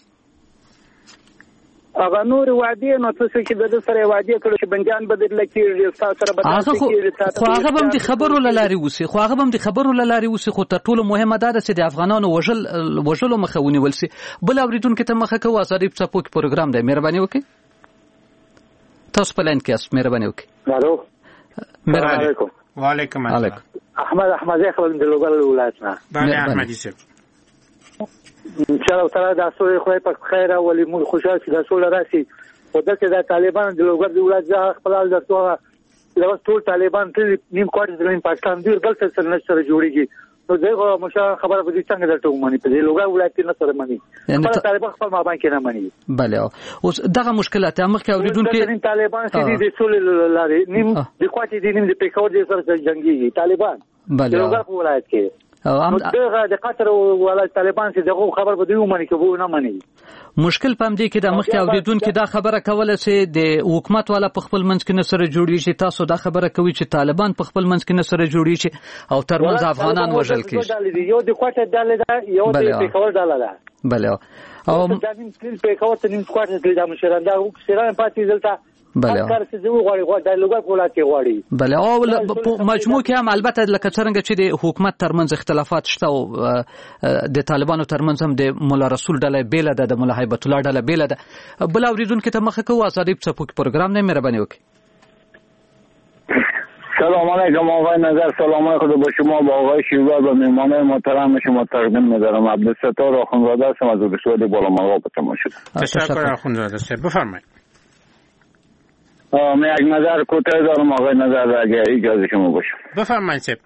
هغه نور وعده نو څه چې د سره وعده کړو چې بنجان بدل کېږي تاسو سره بدل کېږي خو هغه هم د خبرو لاري وسی خو هغه هم د خبرو لاري وسی خو تر ټولو مهمه ده چې د افغانانو وژل وژلو مخه ونیول سي. بل اوریدونکو ته مخه کوي ازادي په پوک پروګرام دی. مهرباني وکړئ تاسو په لاین کې اس. مهرباني وکړئ. الو مهرباني علیکم. وعلیکم السلام. احمد احمدی خپل د لوګل ولایت نه. بله احمدی صاحب ان شاء الله تعالی د سولې خو په خیر او موږ خوشاله چې د سولې راشي. خو دغه د طالبان د لوګر د ولایت ځخ خپل درته لږ ټول طالبان ته نیم کوټ د پاکستان ډیر بل څه سره نشره جوړیږي. نو دغه مشه خبره به څنګه درته ومني په دې لوګر ولایت کې نه سره مني. خپل طالبان خپل مابین کې نه مني. بله اوس دغه مشکلات هم کې اوریدونکو طالبان چې د سولې لاري نیم د کوټ دي نیم د پیښور د سره جنگي طالبان بله لوګر ولایت کې نو دغه د قطر ولایت طالبان چې دغه خبر به دی ومني کې وو نه مني. مشکل پم دی کې د مخ کې اوریدونکو دا خبره کوله چې د حکومت والا په خپل منځ کې نه سره جوړیږي. تاسو دا خبره کوي چې طالبان په خپل منځ کې نه سره جوړیږي او ترمنځ افغانان وژل کیږي. یو د کوټه ډاله ده یو د پیښور ډاله ده. بله او د نیم تل پیښور ته نیم کوټه د مشران دا وکړه پاتې دلته بله کار څه دی غواړي غواړي د لوګر ولایت کې غواړي. بله او مجموع کې هم البته لکه څنګه چې د حکومت ترمنځ اختلافات شته او د طالبانو ترمنځ هم د مولا رسول ډله بیل ده د مولا هیبت الله ډله بیل ده. بل اوریدونکو ته مخه کوو ازادي په پوک پروګرام نه. مهرباني وکړئ. سلام علیکم آقای نظر. سلام خود با شما با آقای شیوار و مهمانان محترم شما تقدیم می‌دارم. عبدالستار آخوندزاده هستم از اردوسواد بالامرغاب به تماس شدم. تشکر آخوندزاده صاحب بفرمایید. من یک نظر کوتاه دارم آقای نظر اگه اجازه شما باشه. بفرمایید صاحب.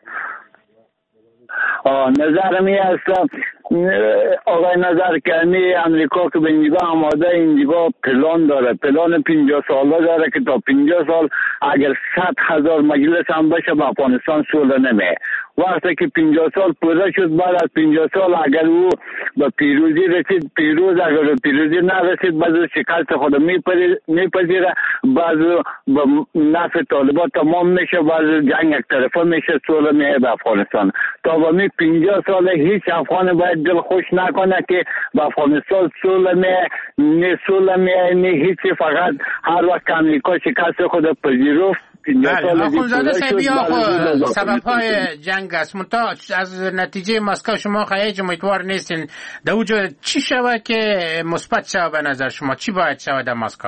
نظر می هستم آقای نظر کنی امریکا که به نگاه آماده این نگاه پلان داره، پلان پنجاه ساله داره که تا پنجاه سال اگر صد هزار مجلس هم بشه به افغانستان صلح نمیه. وقتی که پنجاه سال پوره شد بعد از پنجاه سال اگر او به پیروزی رسید پیروز، اگر پیروزی نرسید بعد شکست خود میپذیره، بعد به نفع طالبان تمام میشه، بعد جنگ یک طرفه میشه، صلح میه به افغانستان. تا به می پنجاه سال هیچ افغان باید دل خوش نکنه که به افغانستان صلح میه، نه صلح میه نه هیچی، فقط هر وقت امریکا شکست خود پذیرفت بله آخونزاده صاحب یا سبب‌های جنگ است منتها از نتیجه مسکو شما خیلی امیدوار نیستین در اوجا چی شود که مثبت شود به نظر شما چی باید شود در مسکو؟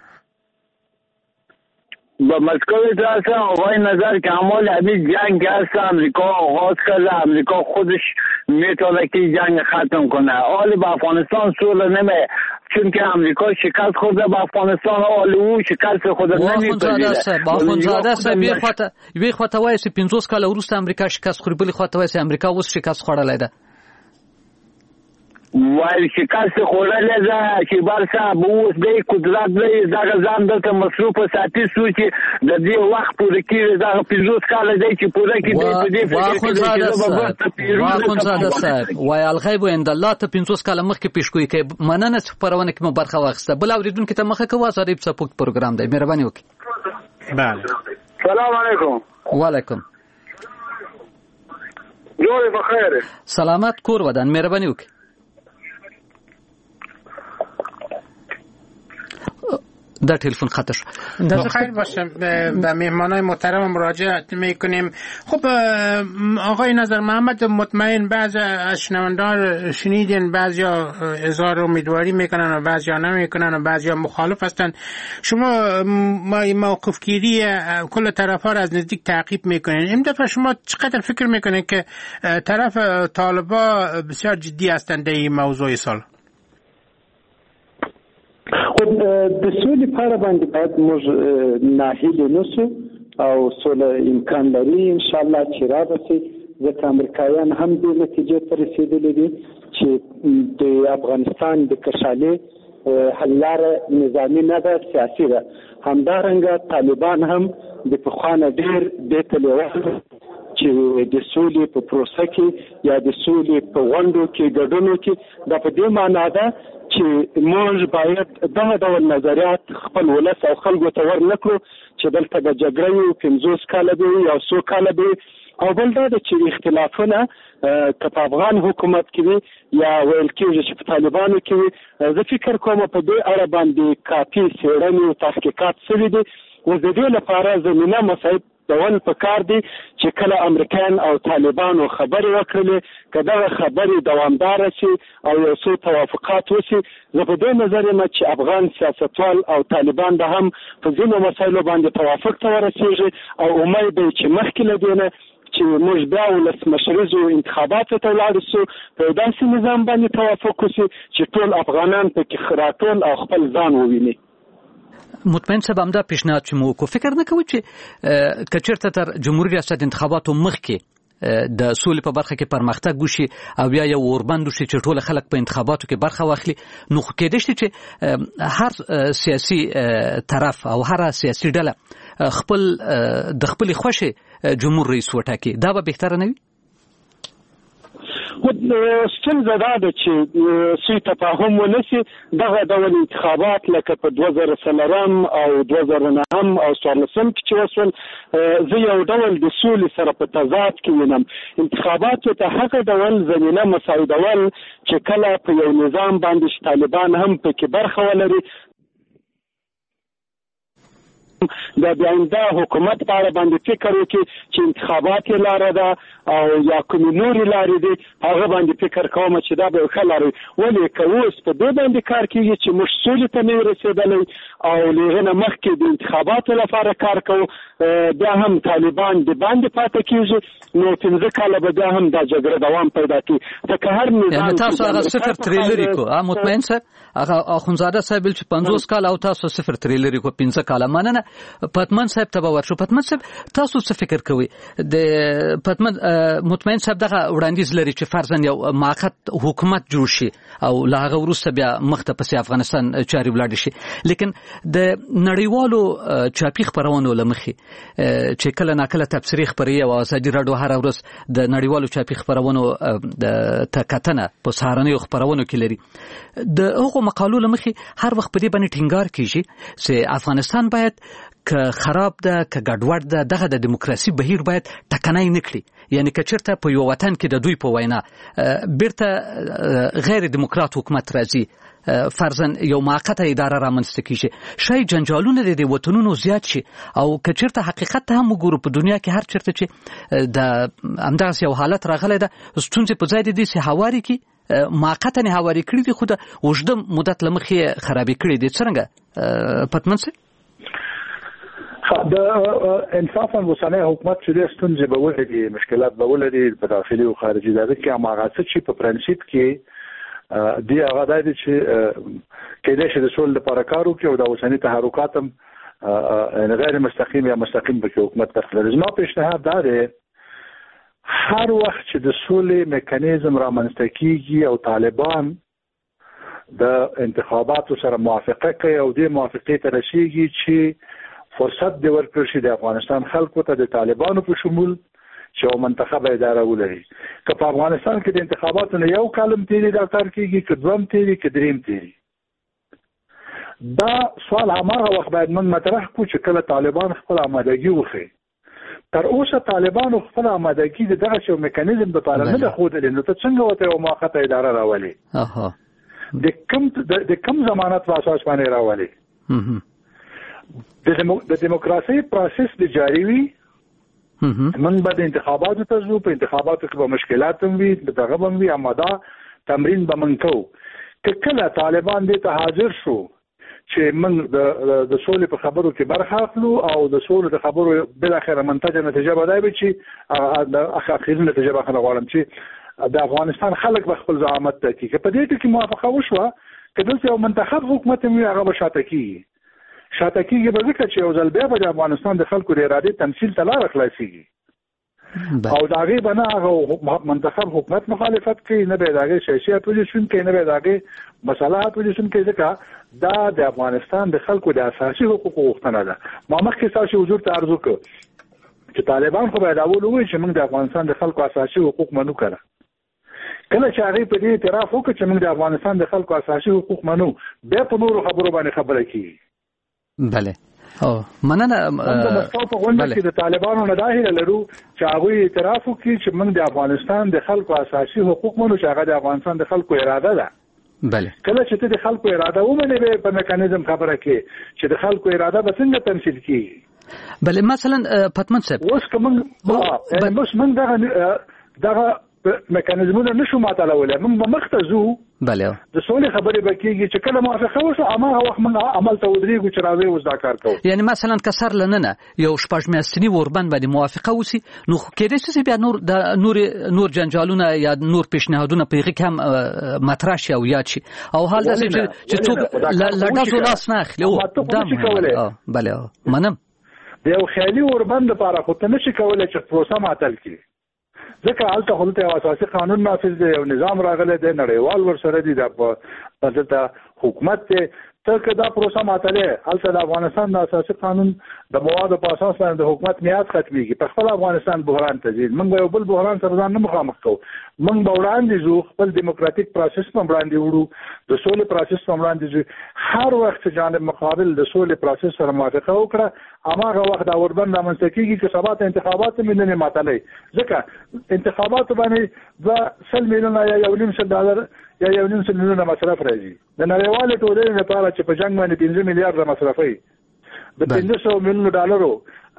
با مسکو اصلا آقای نظر که اعمال همین جنگ هست امریکا آغاز کرده امریکا خودش میتونه که جنگ ختم کنه حال به افغانستان صلح نمیه چون که امریکا شکست خورده به افغانستان حال او شکست خود نمیپذیره با آخونزاده صاحب یه خواته یه خواته وایي چې پنځوس کاله وروسته امریکا شکست خوري بلې خواته وایي چې امریکا اوس شکست خوړلی ده وای شکست خوړلې ده چې بارسا اوس د قدرت لري دغه ځان دلته مصروف ساتي سو چې د دې وخت پورې کې دغه پنځوس کاله دی چې پوره کې دی په دې واخونزاده صاحب وای الغیب عند الله ته پنځوس کاله مخکې پیشګویي کوي مننه چې خپرونه کې مو برخه واخیسته بل اوریدونکو ته مخه کوه ازادي په سپوک پروګرام دی مهرباني وکړئ بله سلام علیکم وعلیکم جوړ بخیر سلامت کور ودان مهرباني وکړئ در تلفن خطر شد. خیر باشه به مهمانای محترم مراجعه میکنیم. خب آقای نظر محمد مطمئن بعض از شنوندگان شنیدین بعضیا اظهار امیدواری میکنن و بعضیا نمیکنن و بعضیا مخالف هستن. شما موقف گیری کل طرفا را از نزدیک تعقیب میکنین. این دفعه شما چقدر فکر میکنین که طرف طالبا بسیار جدی هستند در این موضوع سال؟ خو د سولې په اړه باندې باید موږ ناهیلي نشو او سوله امکان لري ان شاء الله چې راشي ځکه امریکایان هم دې نتیجې ته رسیدلي دي چې د افغانستان د کشالې حل لاره نظامي نه ده سیاسي ده همدارنګه طالبان هم د پخوانه ډېر دې ته لیوال چې د سولې په پروسه کې یا د سولې په غونډو کې ګډونو کې دا په دې معنا ده چې موږ باید دغه ډول نظریات خپل ولس او خلکو ته ورنکړو چې دلته د جګړې پنځوس کاله دی یا څو کاله دی او بل دا چې اختلافونه که په افغان حکومت کې وي یا ویل کېږي چې په طالبانو کې وي زه فکر کوم په دې اړه باندې کافي څېړنې او تحقیقات شوي دي اوس د دې لپاره زمینه مساعد دول په کار دي چې کله امریکایان او طالبانو خبرې وکړلې که دغه خبرې دوامداره شي او یو څو توافقات وشي زه په دې نظر یم چې افغان سیاستوال او طالبان به هم په ځینو مسایلو باندې توافق ته ورسېږي او امید دی چې مخکې له دې نه چې موږ بیا ولسمشریزو انتخاباتو ته ولاړ شو په داسې نظام باندې توافق وشي چې ټول افغانان پکې راټول او خپل ځان وویني. مطمئن صاحب همدا پیشنهاد چې مو کو فکر نه کوي چې کچرته تر جمهوریت ریاست انتخاباتو مخکې د سولې په برخه کې پرمختګ وشي او بیا یو اوربند وشي چې ټول خلک په انتخاباتو کې برخه واخلي نو خو کېدای شي چې هر سیاسي طرف او هر سیاسي ډله خپل د خپل خوښه جمهور رئیس وټاکي دا به بهتره نه وي؟ ستونزه دا ده چې سوی تفاهم ونشي دغه ډول انتخابات لکه په دوه زره څلورم او دوه زره نهم او څوارلسم کې چې وشول زه یو ډول د سولې سره په تضاد کې وینم انتخاباتو ته هغه ډول زمینه مساعدول چې کله په یو نظام باندې طالبان هم پکې برخه ولري دا د آینده حکومت په اړه باندې فکر وکړي چې انتخابات یې لاره ده او یا کومې نورې لارې دي هغه باندې فکر کوم چې دا به ښه لاره وي ولې که اوس په دې باندې کار کېږي چې موږ سولې ته نه یو رسېدلی او له هغې نه مخکې د انتخاباتو لپاره کار کوو بیا هم طالبان د باندې پاتې کېږي نو پنځه کاله به بیا هم دا جګړه دوام پیدا کړي ځکه هر نظام تاسو هغه صفر ترې لرې کو مطمئن صاحب هغه اخونزاده صاحب چې پنځوس کاله او تاسو صفر ترې لرې کو پنځه کاله مننه پتمن صاحب ته به ورشو. پتمن صاحب تاسو څه فکر کوئ د پتمن مطمئن صاحب دغه وړاندیز لري چې فرضاً یو موقت حکومت جوړ شي او له هغه وروسته بیا مخته پسې افغانستان چارې ولاړ شي لیکن د نړیوالو چاپی خبرونو لمخې چې کله ناکله تبصرې خبري او ازادي راډیو هر ورځ د نړیوالو چاپی خبرونو د تکاتنه په سهارنیو خبرونو کې لري د هغو مقالو لمخې هر وخت په دې باندې ټینګار کیږي چې افغانستان باید که خراب ده که ګډوډ ده دغه د دیموکراسي بهیر باید ټکنۍ نه کړي یعنی که چېرته په یو وطن کې د دوی په وینا بیرته غیر دیموکرات حکومت راځي فرضاً یو موقته اداره رامنځته کیږي شاید جنجالونه د وطنونو زیات شي او کچرته حقیقت ته هم وګورو په دنیا کې هر چیرته چې د همدغه یو حالت راغلی ده ستونزې په ځای دي چې هواري کې موقته نه هواري کړی دي خو د وجده مدت لمخې خرابې کړی دي څنګه پتمن سي د انصافا وسنه حکومت چې د ستونزې به ولري مشکلات به ولري په داخلي او خارجي دغه کې هغه څه چې په پرنسيپ کې دی هغه د چې کېدې چې د سول لپاره کارو کې او د وسنی تحرکات هم غیر مستقیم یا مستقیم به حکومت تخلل زما پیشنهاد دا دی هر وخت چې د سولې میکانیزم را منځته کیږي او طالبان د انتخاباتو سره موافقه کوي او د موافقې ته رسیږي چې فرصت دی ورکړل شي د افغانستان خلکو ته د طالبانو په شمول چې یو منتخبه اداره ولري که په افغانستان کې د انتخاباتو نه یو کالم تیری دا کار کیږي که دوم تیری که دریم تیری دا سوال هماغه وخت باید من مطرح کو چې کله طالبان خپل آمادګي وښيي تر اوسه طالبانو خپل آمادګي د دغه یو میکانیزم په اړه نه ښودلې نو ته څنګه وته یو موقته اداره راولي اها د کم د کم ضمانت په اساس باندې راولي د دیموکراسي پروسس د جاری وي من بعد انتخاباتو ته ځو په انتخاباتو کې به مشکلات هم وي دغه هم وي اماده تمرین به من کو کله طالبان دې ته حاضر شو چې من د د سولې په خبرو کې برخه اخلو او د سولې د خبرو بل اخر منتج نتیجه بدای چې د اخر نتیجه به خلک غواړم چې د افغانستان خلک به خپل زعامت تحقیق په دې کې موافقه وشوه کله چې یو منتخب حکومت می هغه بشاته کی شاته کیږي به ځکه چې یو ځل بیا به د افغانستان د خلکو د ارادې تمثيل ته لار خلاصيږي او داغه بنا هغه منتخب حکومت مخالفت کوي نه به داغه سیاسي اپوزیشن کوي نه به داغه مسله اپوزیشن کوي ځکه دا د افغانستان د خلکو د اساسي حقوقو غوښتنه ده ما مخکې تاسو حضور ته عرض وکړ چې طالبان خو باید اول وایي چې موږ د افغانستان د خلکو اساسي حقوق منو کړه کله چې هغه په دې اعتراف وکړ چې موږ د افغانستان د خلکو اساسي حقوق منو به په نورو خبرو باندې خبره کوي بله او مننه د مستو په غونډه کې د طالبانو نه داخله لرو چې هغه اعتراف وکړي چې موږ د افغانستان د خلکو اساسي حقوق منو چې هغه د افغانستان د خلکو اراده ده بله کله چې د خلکو اراده ومني به په میکانیزم خبره کې چې د خلکو اراده به څنګه تمثيل کیږي بله مثلا پتمن صاحب اوس کوم اوس موږ دغه دغه میکانیزمونه نشو ماتلولای موږ به مختزو بله د سولې خبرې بکیږي چې کله موافقه وشو هغه وخت موږ عمل ته ودرېږو چې راوي وز دا کار کوو یعنی مثلا کسر لننه یو شپږ میاشتنی وربند باندې موافقه وسی نو کېدې چې بیا نور د نور نور جنجالونه یا نور پیشنهادونه په هغه کې هم مطرح شي او یاد شي او حال دا چې چې څوک لږه لاس نه اخلي او دا بله منم د یو خیالي وربند لپاره خو ته نشي کولای چې پروسه معطل کړي ځکه هلته خو ته اساسي قانون نافذ دی او نظام راغلی دی نړیوال ورسره دی د په حکومت ته ته دا پروسه معطله هلته د افغانستان د اساسي قانون د موادو په اساس باندې د حکومت میعاد ختميږي په خپل افغانستان بحران ته ځي موږ یو بل بحران سره ځان نه مخامخ کوو موږ به وړاندې ځو خپل دیموکراتیک پروسس په وړاندې وړو د سولې پروسس په وړاندې ځو هر وخت جانب مقابل د سولې پروسس سره موافقه وکړه هغه وخت دا وربند رامنځته کیږي چې سبا ته انتخابات مې نه ماتلې ځکه انتخابات باندې د سل میلیونه یا یو نیم سل ډالر یا یو نیم سل میلیونه مصرف راځي د نړیوال ټولنې لپاره چې په جنگ باندې پنځه میلیارډ مصرفي د پنځه سوه میلیونه ډالرو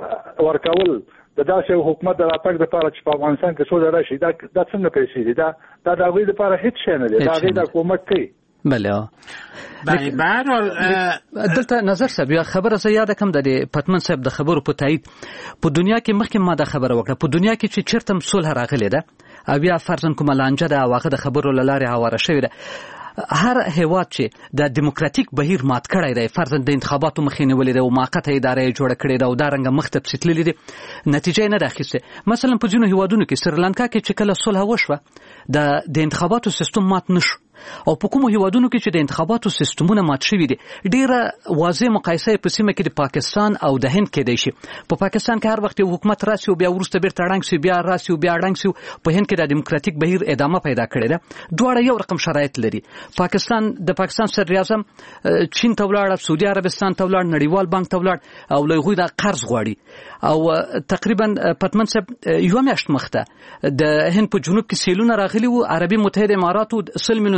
ورکول د داسې حکومت د راتګ لپاره چې په افغانستان کې سوله راشي دا د څنګه پیسې دي دا د هغوی لپاره هیڅ شی نه دی دا هغوی د حکومت کوي بله بله بهرحال دلته نظر صاحب یا خبره زه یاده کوم د پتمن صاحب د خبرو په تایید په دنیا کې مخکې ما دا خبره وکړه په دنیا کې چې چیرته صلح راغلی ده او بیا فرضاً کومه لانجه ده او هغه د خبرو له لارې هواره شوې ده هر هیواد چې د دیموکراتیک بهیر مات کړی دی فرضاً د انتخاباتو مخې نیولې ده او موقته اداره یې جوړه کړې ده او دا رنګه مخ ته پسې تللې دي نتیجه یې نه ده اخیستې مثلا په ځینو هیوادونو کې سریلانکا کې چې کله صلح وشوه د د انتخاباتو سیستم مات نشو او په کومو هیوادونو کې چې د انتخاباتو سیستمونه مات شوي دي ډیره واضح مقایسه په سیمه کې د پاکستان او د هند کې دی شي په پاکستان کې هر وخت یو حکومت راسي او بیا ورسته بیرته ړنګ شي بیا راسي او بیا ړنګ شي په هند کې د دیموکراتیک بهیر ادامه پیدا کړې ده دواړه یو رقم شرایط لري پاکستان د پاکستان صدر اعظم چین ته ولاړ سعودي عربستان ته ولاړ نړیوال بانک ته ولاړ او له هغوی د قرض غواړي او تقریبا پتمن صاحب یو میاشت مخته د هند په جنوب کې سیلونه راغلي وو عربي متحده اماراتو سل میلیون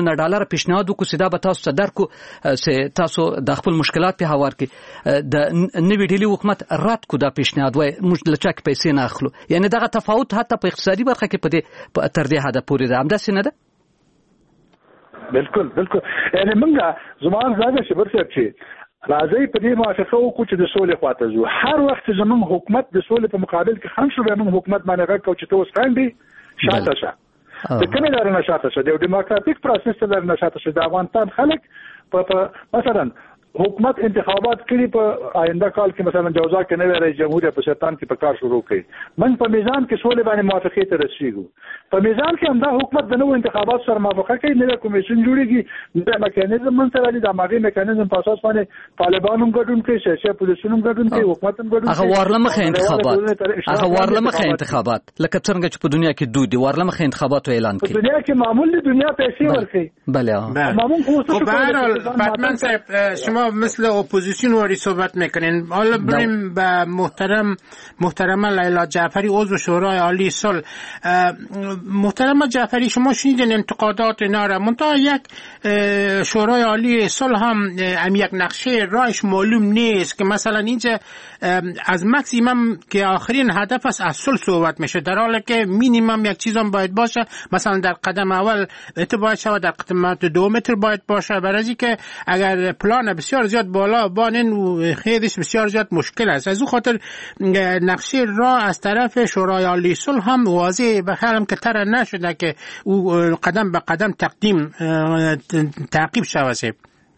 میلیون ډالر پیشنهاد وکړو چې دا به تاسو ته درکو چې تاسو د خپل مشکلات په هوار کې د نوې ډیلی حکومت رد کو دا پیشنهاد وای موږ لچک پیسې نه اخلو. یعنی دغه تفاوت حتی په اقتصادي برخه کې په دې تر دې حد پورې ده. همداسې نه ده؟ بالکل بالکل. یعنی موږ زموږ ځای چې برسېب چې راځي په دې موافقه وکړو چې د سولې خواته ځو. هر وخت چې زموږ حکومت د سولې په مقابل کې خنډ شو، موږ حکومت باندې غږ کوو چې ته اوس خنډ شاته شه، د کومې لارې نه شاته شه، د ډیموکراتیک پروسس ته لارې نه شاته شه. د افغانستان خلک په مثلا حکومت انتخابات کړي په آینده کال کې مثلا جوزا کې نوې رئیس جمهور په سرطان کې په کار شروع کړي. من په میزان کې سولې باندې موافقه ته رسیدو. په میزان کې همدا حکومت د نوو انتخابات سره موافقه کوي، نوې کمیشن جوړیږي، د میکانیزم منځته راځي، د ماغي میکانیزم په اساس باندې طالبان هم ګډون کوي، سیاسي اپوزیشن هم ګډون کوي، حکومت هم ګډون کوي. هغه وارلمخه انتخابات هغه وارلمخه انتخابات لکه څنګه چې په دنیا کې دود دي وارلمخه انتخابات اعلان کوي. په دنیا کې معمول دي، دنیا پیسې ورکړي. بله معمول خو به هر حال باتمن صاحب شما مثل اپوزیسیون واری صحبت میکنین. حالا بریم به محترم محترمه لیلا جعفری عضو شورای عالی صلح. محترمه جعفری شما شنیدین انتقادات اینا را، منتها یک شورای عالی صلح هم هم یک نقشه راهش معلوم نیست که مثلا اینجا از مکسیمم که آخرین هدف است از صلح صحبت میشه، در حالی که مینیمم یک چیز هم باید باشه. مثلا در قدم اول ات باید شود، در قدم دو متر باید باشه، برای اینکه اگر پلان بسیار زیاد بالا بانن و خیلیش بسیار زیاد مشکل است. از او خاطر نقشه راه از طرف شورای عالی صلح هم واضح بخیرم که تر نشده که او قدم به قدم تقدیم تعقیب شود.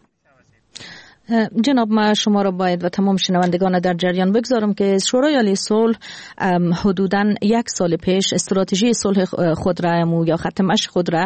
جناب ما شما را باید و تمام شنوندگان در جریان بگذارم که شورای عالی صلح حدوداً یک سال پیش استراتژی صلح خود را یا ختمش خود را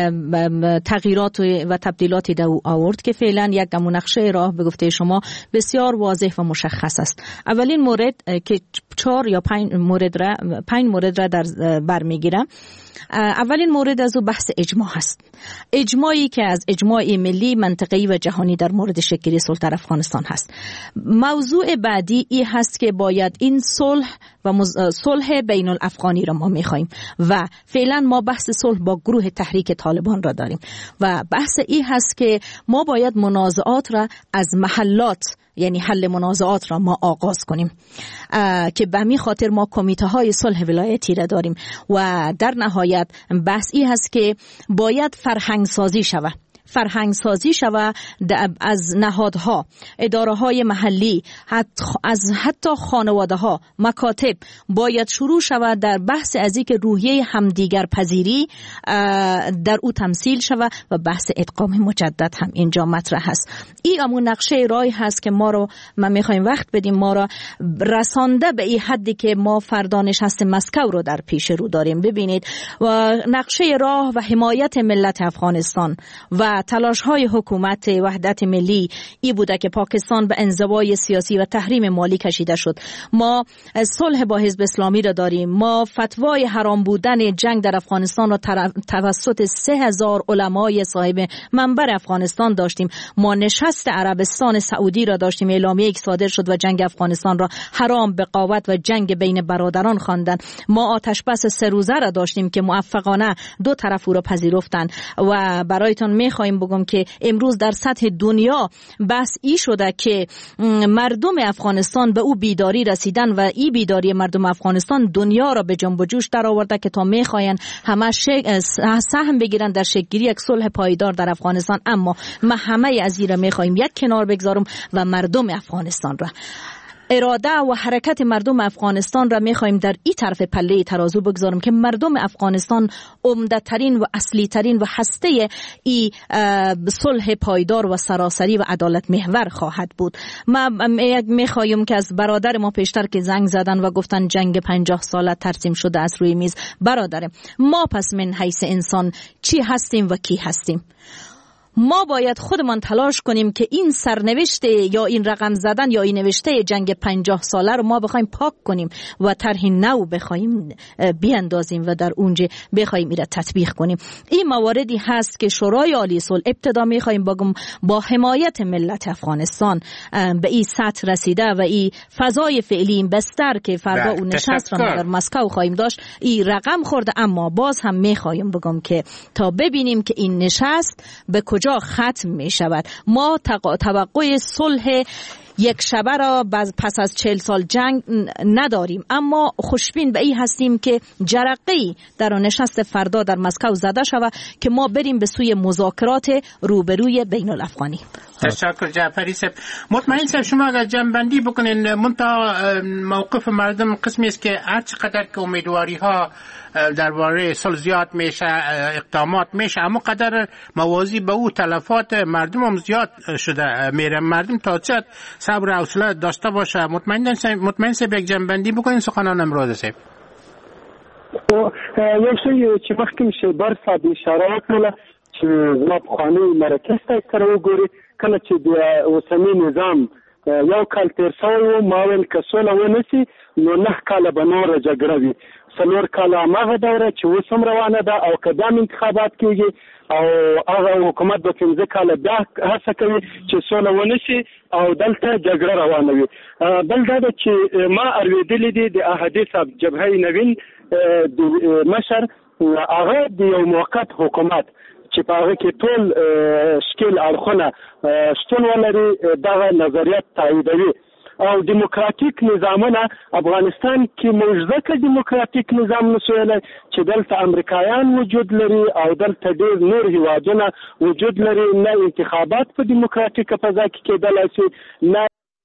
تغییرات و تبدیلاتی در او آورد که فعلا یک نقشه راه به گفته شما بسیار واضح و مشخص است. اولین مورد که چهار یا پنج مورد را پنج مورد را در بر میگیره. اولین مورد از او بحث اجماع هست. اجماعی که از اجماع ملی، منطقه‌ای و جهانی در مورد شکلی صلح در افغانستان هست. موضوع بعدی ای هست که باید این صلح و مز... صلح بین الافغانی را ما می‌خوایم و فعلا ما بحث صلح با گروه تحریک طالبان را داریم و بحث ای هست که ما باید منازعات را از محلات، یعنی حل منازعات را ما آغاز کنیم که به همین خاطر ما کمیته های صلح ولایتی را داریم و در نهایت بحث ای هست که باید فرهنگ سازی شود فرهنگ سازی شود از نهادها، اداره های محلی، حتی از حتی خانواده ها، مکاتب باید شروع شود در بحث از اینکه روحیه همدیگر پذیری در او تمثیل شود و بحث ادغام مجدد هم اینجا مطرح هست. این همون نقشه راهی هست که ما رو ما میخوایم وقت بدیم، ما را رسانده به این حدی که ما فردا نشست مسکو رو در پیش رو داریم. ببینید و نقشه راه و حمایت ملت افغانستان و تلاش های حکومت وحدت ملی ای بوده که پاکستان به انزوای سیاسی و تحریم مالی کشیده شد. ما صلح با حزب اسلامی را داریم، ما فتوای حرام بودن جنگ در افغانستان را توسط سه هزار علمای صاحب منبر افغانستان داشتیم، ما نشست عربستان سعودی را داشتیم، اعلامیه‌ای که صادر شد و جنگ افغانستان را حرام، بغاوت و جنگ بین برادران خواندند. ما آتش بس سه روزه را داشتیم که موفقانه دو طرف او را پذیرفتند و برایتان می‌خوایم بگم که امروز در سطح دنیا بحث ای شده که مردم افغانستان به او بیداری رسیدن و ای بیداری مردم افغانستان دنیا را به جنب و جوش در آورده که تا میخواین همه سهم بگیرن در شکل‌گیری یک صلح پایدار در افغانستان. اما ما همه از این را میخوایم یک کنار بگذارم و مردم افغانستان را، اراده و حرکت مردم افغانستان را میخوایم در این طرف پله ترازو بگذارم که مردم افغانستان عمده ترین و اصلی ترین و هسته ای صلح پایدار و سراسری و عدالت محور خواهد بود. ما میخوایم که از برادر ما پیشتر که زنگ زدن و گفتن جنگ پنجاه ساله ترسیم شده از روی میز، برادر ما پس من حیث انسان چی هستیم و کی هستیم؟ ما باید خودمان تلاش کنیم که این سرنوشت یا این رقم زدن یا این نوشته جنگ پنجاه ساله رو ما بخوایم پاک کنیم و طرح نو بخوایم بیاندازیم و در اونجا بخوایم ایره تطبیق کنیم. این مواردی هست که شورای عالی صلح ابتدا میخوایم بگم با حمایت ملت افغانستان به این سطح رسیده و این فضای فعلی این بستر که فردا اون نشست را در مسکو خواهیم داشت این رقم خورده. اما باز هم میخوایم بگم که تا ببینیم که این نشست به کجا ختم می شود. ما توقع صلح یک شبه را پس از چهل سال جنگ نداریم، اما خوشبین به این هستیم که جرقه‌ای در نشست فردا در مسکو زده شود که ما بریم به سوی مذاکرات روبروی بین الافغانی. تشکر جعفری صاحب. مطمئن صاحب شما اگر جنبندی بکنین منتها موقف مردم قسمی است که هر چقدر که امیدواری ها درباره صلح زیاد میشه، اقدامات میشه، اما قدر موازی به او تلفات مردم هم زیاد شده میره. مردم تا چقدر صبر و حوصله داشته باشه. مطمئن صاحب مطمئن صاحب یک جنبندی بکنین سخنان امروز صاحب. یو شی چې مخکې شه بر صاحب اشاره وکړه چې زما په خواني مرکز ته سره وګوري کله چې د اوسنی نظام یو کال تیر شوی ما ویل که سوله ونسی نو نه کاله به نوره جګړه وي. څلور کاله هماغه دوره چې اوس هم روانه ده او که دا انتخابات کېږي او هغه حکومت به پنځه کاله بیا هڅه کوي چې سوله ونشي او دلته جګړه روانه وي. بل دا ده چې ما اورېدلي دي د احدي صاحب جبهه نوین د مشر هغه د یو موقت حکومت چې په هغه کې ټول شکل اړخونه شتون ولري دغه نظریات تاییدوي او دیموکراتیک نظامونه افغانستان کې موږ دیموکراتیک نظام نسویل چې دلته امریکایان وجود لري او دلته ډېر نور هیوادونه وجود لري. نه انتخابات په دیموکراتیک فضا کې کېدلای شي، نه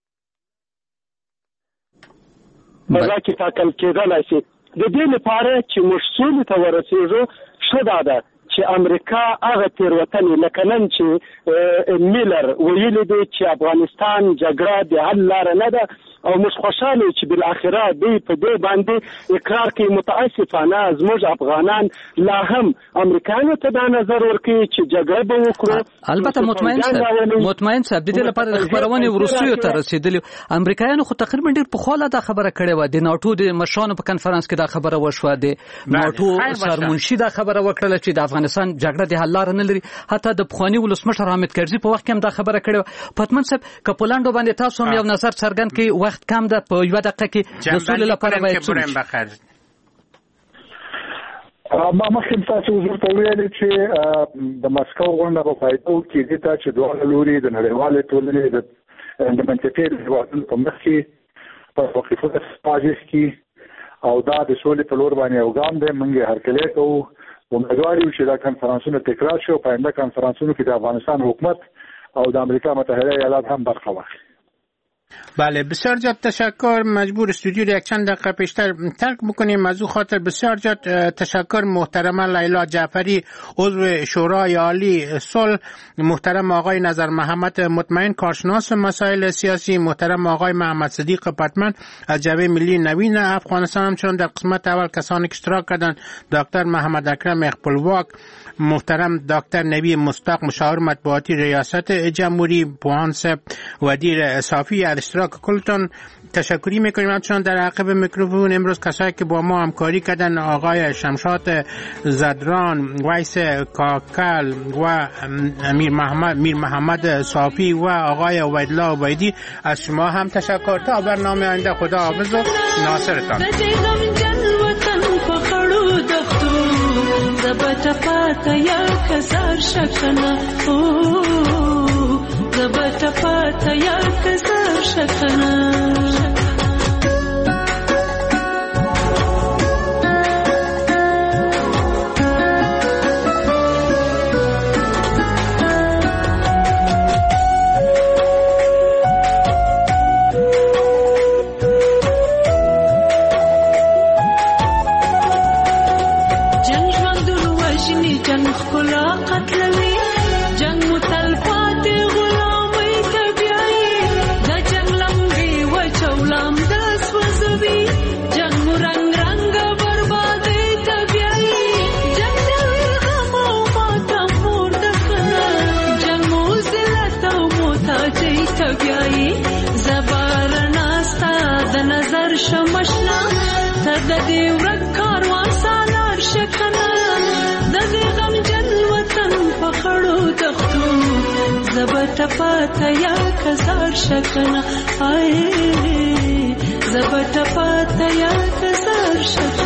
فضا کې ټاکل کېدلای شي. د دې لپاره چې موږ سولې ته ورسېږو ښه دا ده چې امریکا هغه تېروتنې لکه نن چې میلر ویلي دی چې افغانستان جګړه د حل لاره نه ده او موږ خوشحاله چې بالاخره دوی په دې باندې اقرار کوي. متاسفانه زموږ افغانان لا هم امریکایانو ته دا نظر ورکوي چې جګړه به وکړو. البته مطمئن صاحب مطمئن صاحب د دې لپاره د خبرونې وروستیو ته رسیدلی امریکایانو خو تقریبا ډېر په خاله دا خبره کړې و. د ناتو د مشرانو په کنفرانس کې دا خبره وشوه. د ناتو سرمنشي دا خبره وکړه چې د افغانستان جګړه د حل لاره نه لري. حتی د پخوانی ولسمشر حامد کرزي په وخت کې هم دا خبره کړې و. پتمن صاحب کپولانډو باندې تاسو هم یو نظر څرګند کړئ. وخت کم ده، په یو دقیقه کې د سولې لپاره باید څه وشي؟ ما مخکې تاسو ورته ویلي چې د مسکو غونډه په پایدو کې دي چې دواړه لوري د نړیوالې ټولنې د د منطقې د هیوادونو په مخ کې په وقفه سپاجس کې او دا د سولې په لور باندې یو ګام دی. موږ هرکلی کوو، امیدوار یو چې دا کنفرانسونه تکرار شي او په آینده کنفرانسونو کې د افغانستان حکومت او د امریکا متحده ایالات هم برخه واخلي. بله بسیار زیاد تشکر. مجبور استودیو یک چند دقیقه پیشتر ترک بکنیم. از او خاطر بسیار زیاد تشکر محترمه لیلا جعفری عضو شورای عالی صلح، محترم آقای نظر محمد مطمئن کارشناس مسائل سیاسی، محترم آقای محمد صدیق پتمن از جبهه ملی نوین افغانستان. همچنان در قسمت اول کسانی که اشتراک کردند دکتر محمد اکرم اقبالواک، محترم دکتر نبی مصدق مشاور مطبوعاتی ریاست جمهوری، پوهانس ودیر صافی از اشتراک کلتون تشکری میکنیم. همچنان در عقب میکروفون امروز کسایی که با ما همکاری کردن آقای شمشاد زدران، ویس کاکل و میر محمد میر محمد صافی و آقای عبیدالله عبیدی. از شما هم تشکر. تا برنامه آینده خدا حافظ و ناصرتان. زبتا پاتا یا کسار شکنا زبتا پاتا یا کسار شکنا. د دې ورک کاروان سالار شکنه د دې غم جن وطن په خړو تختو زبټ پاته یا کزار شکنه آی زبټ پاته یا کزار شکنه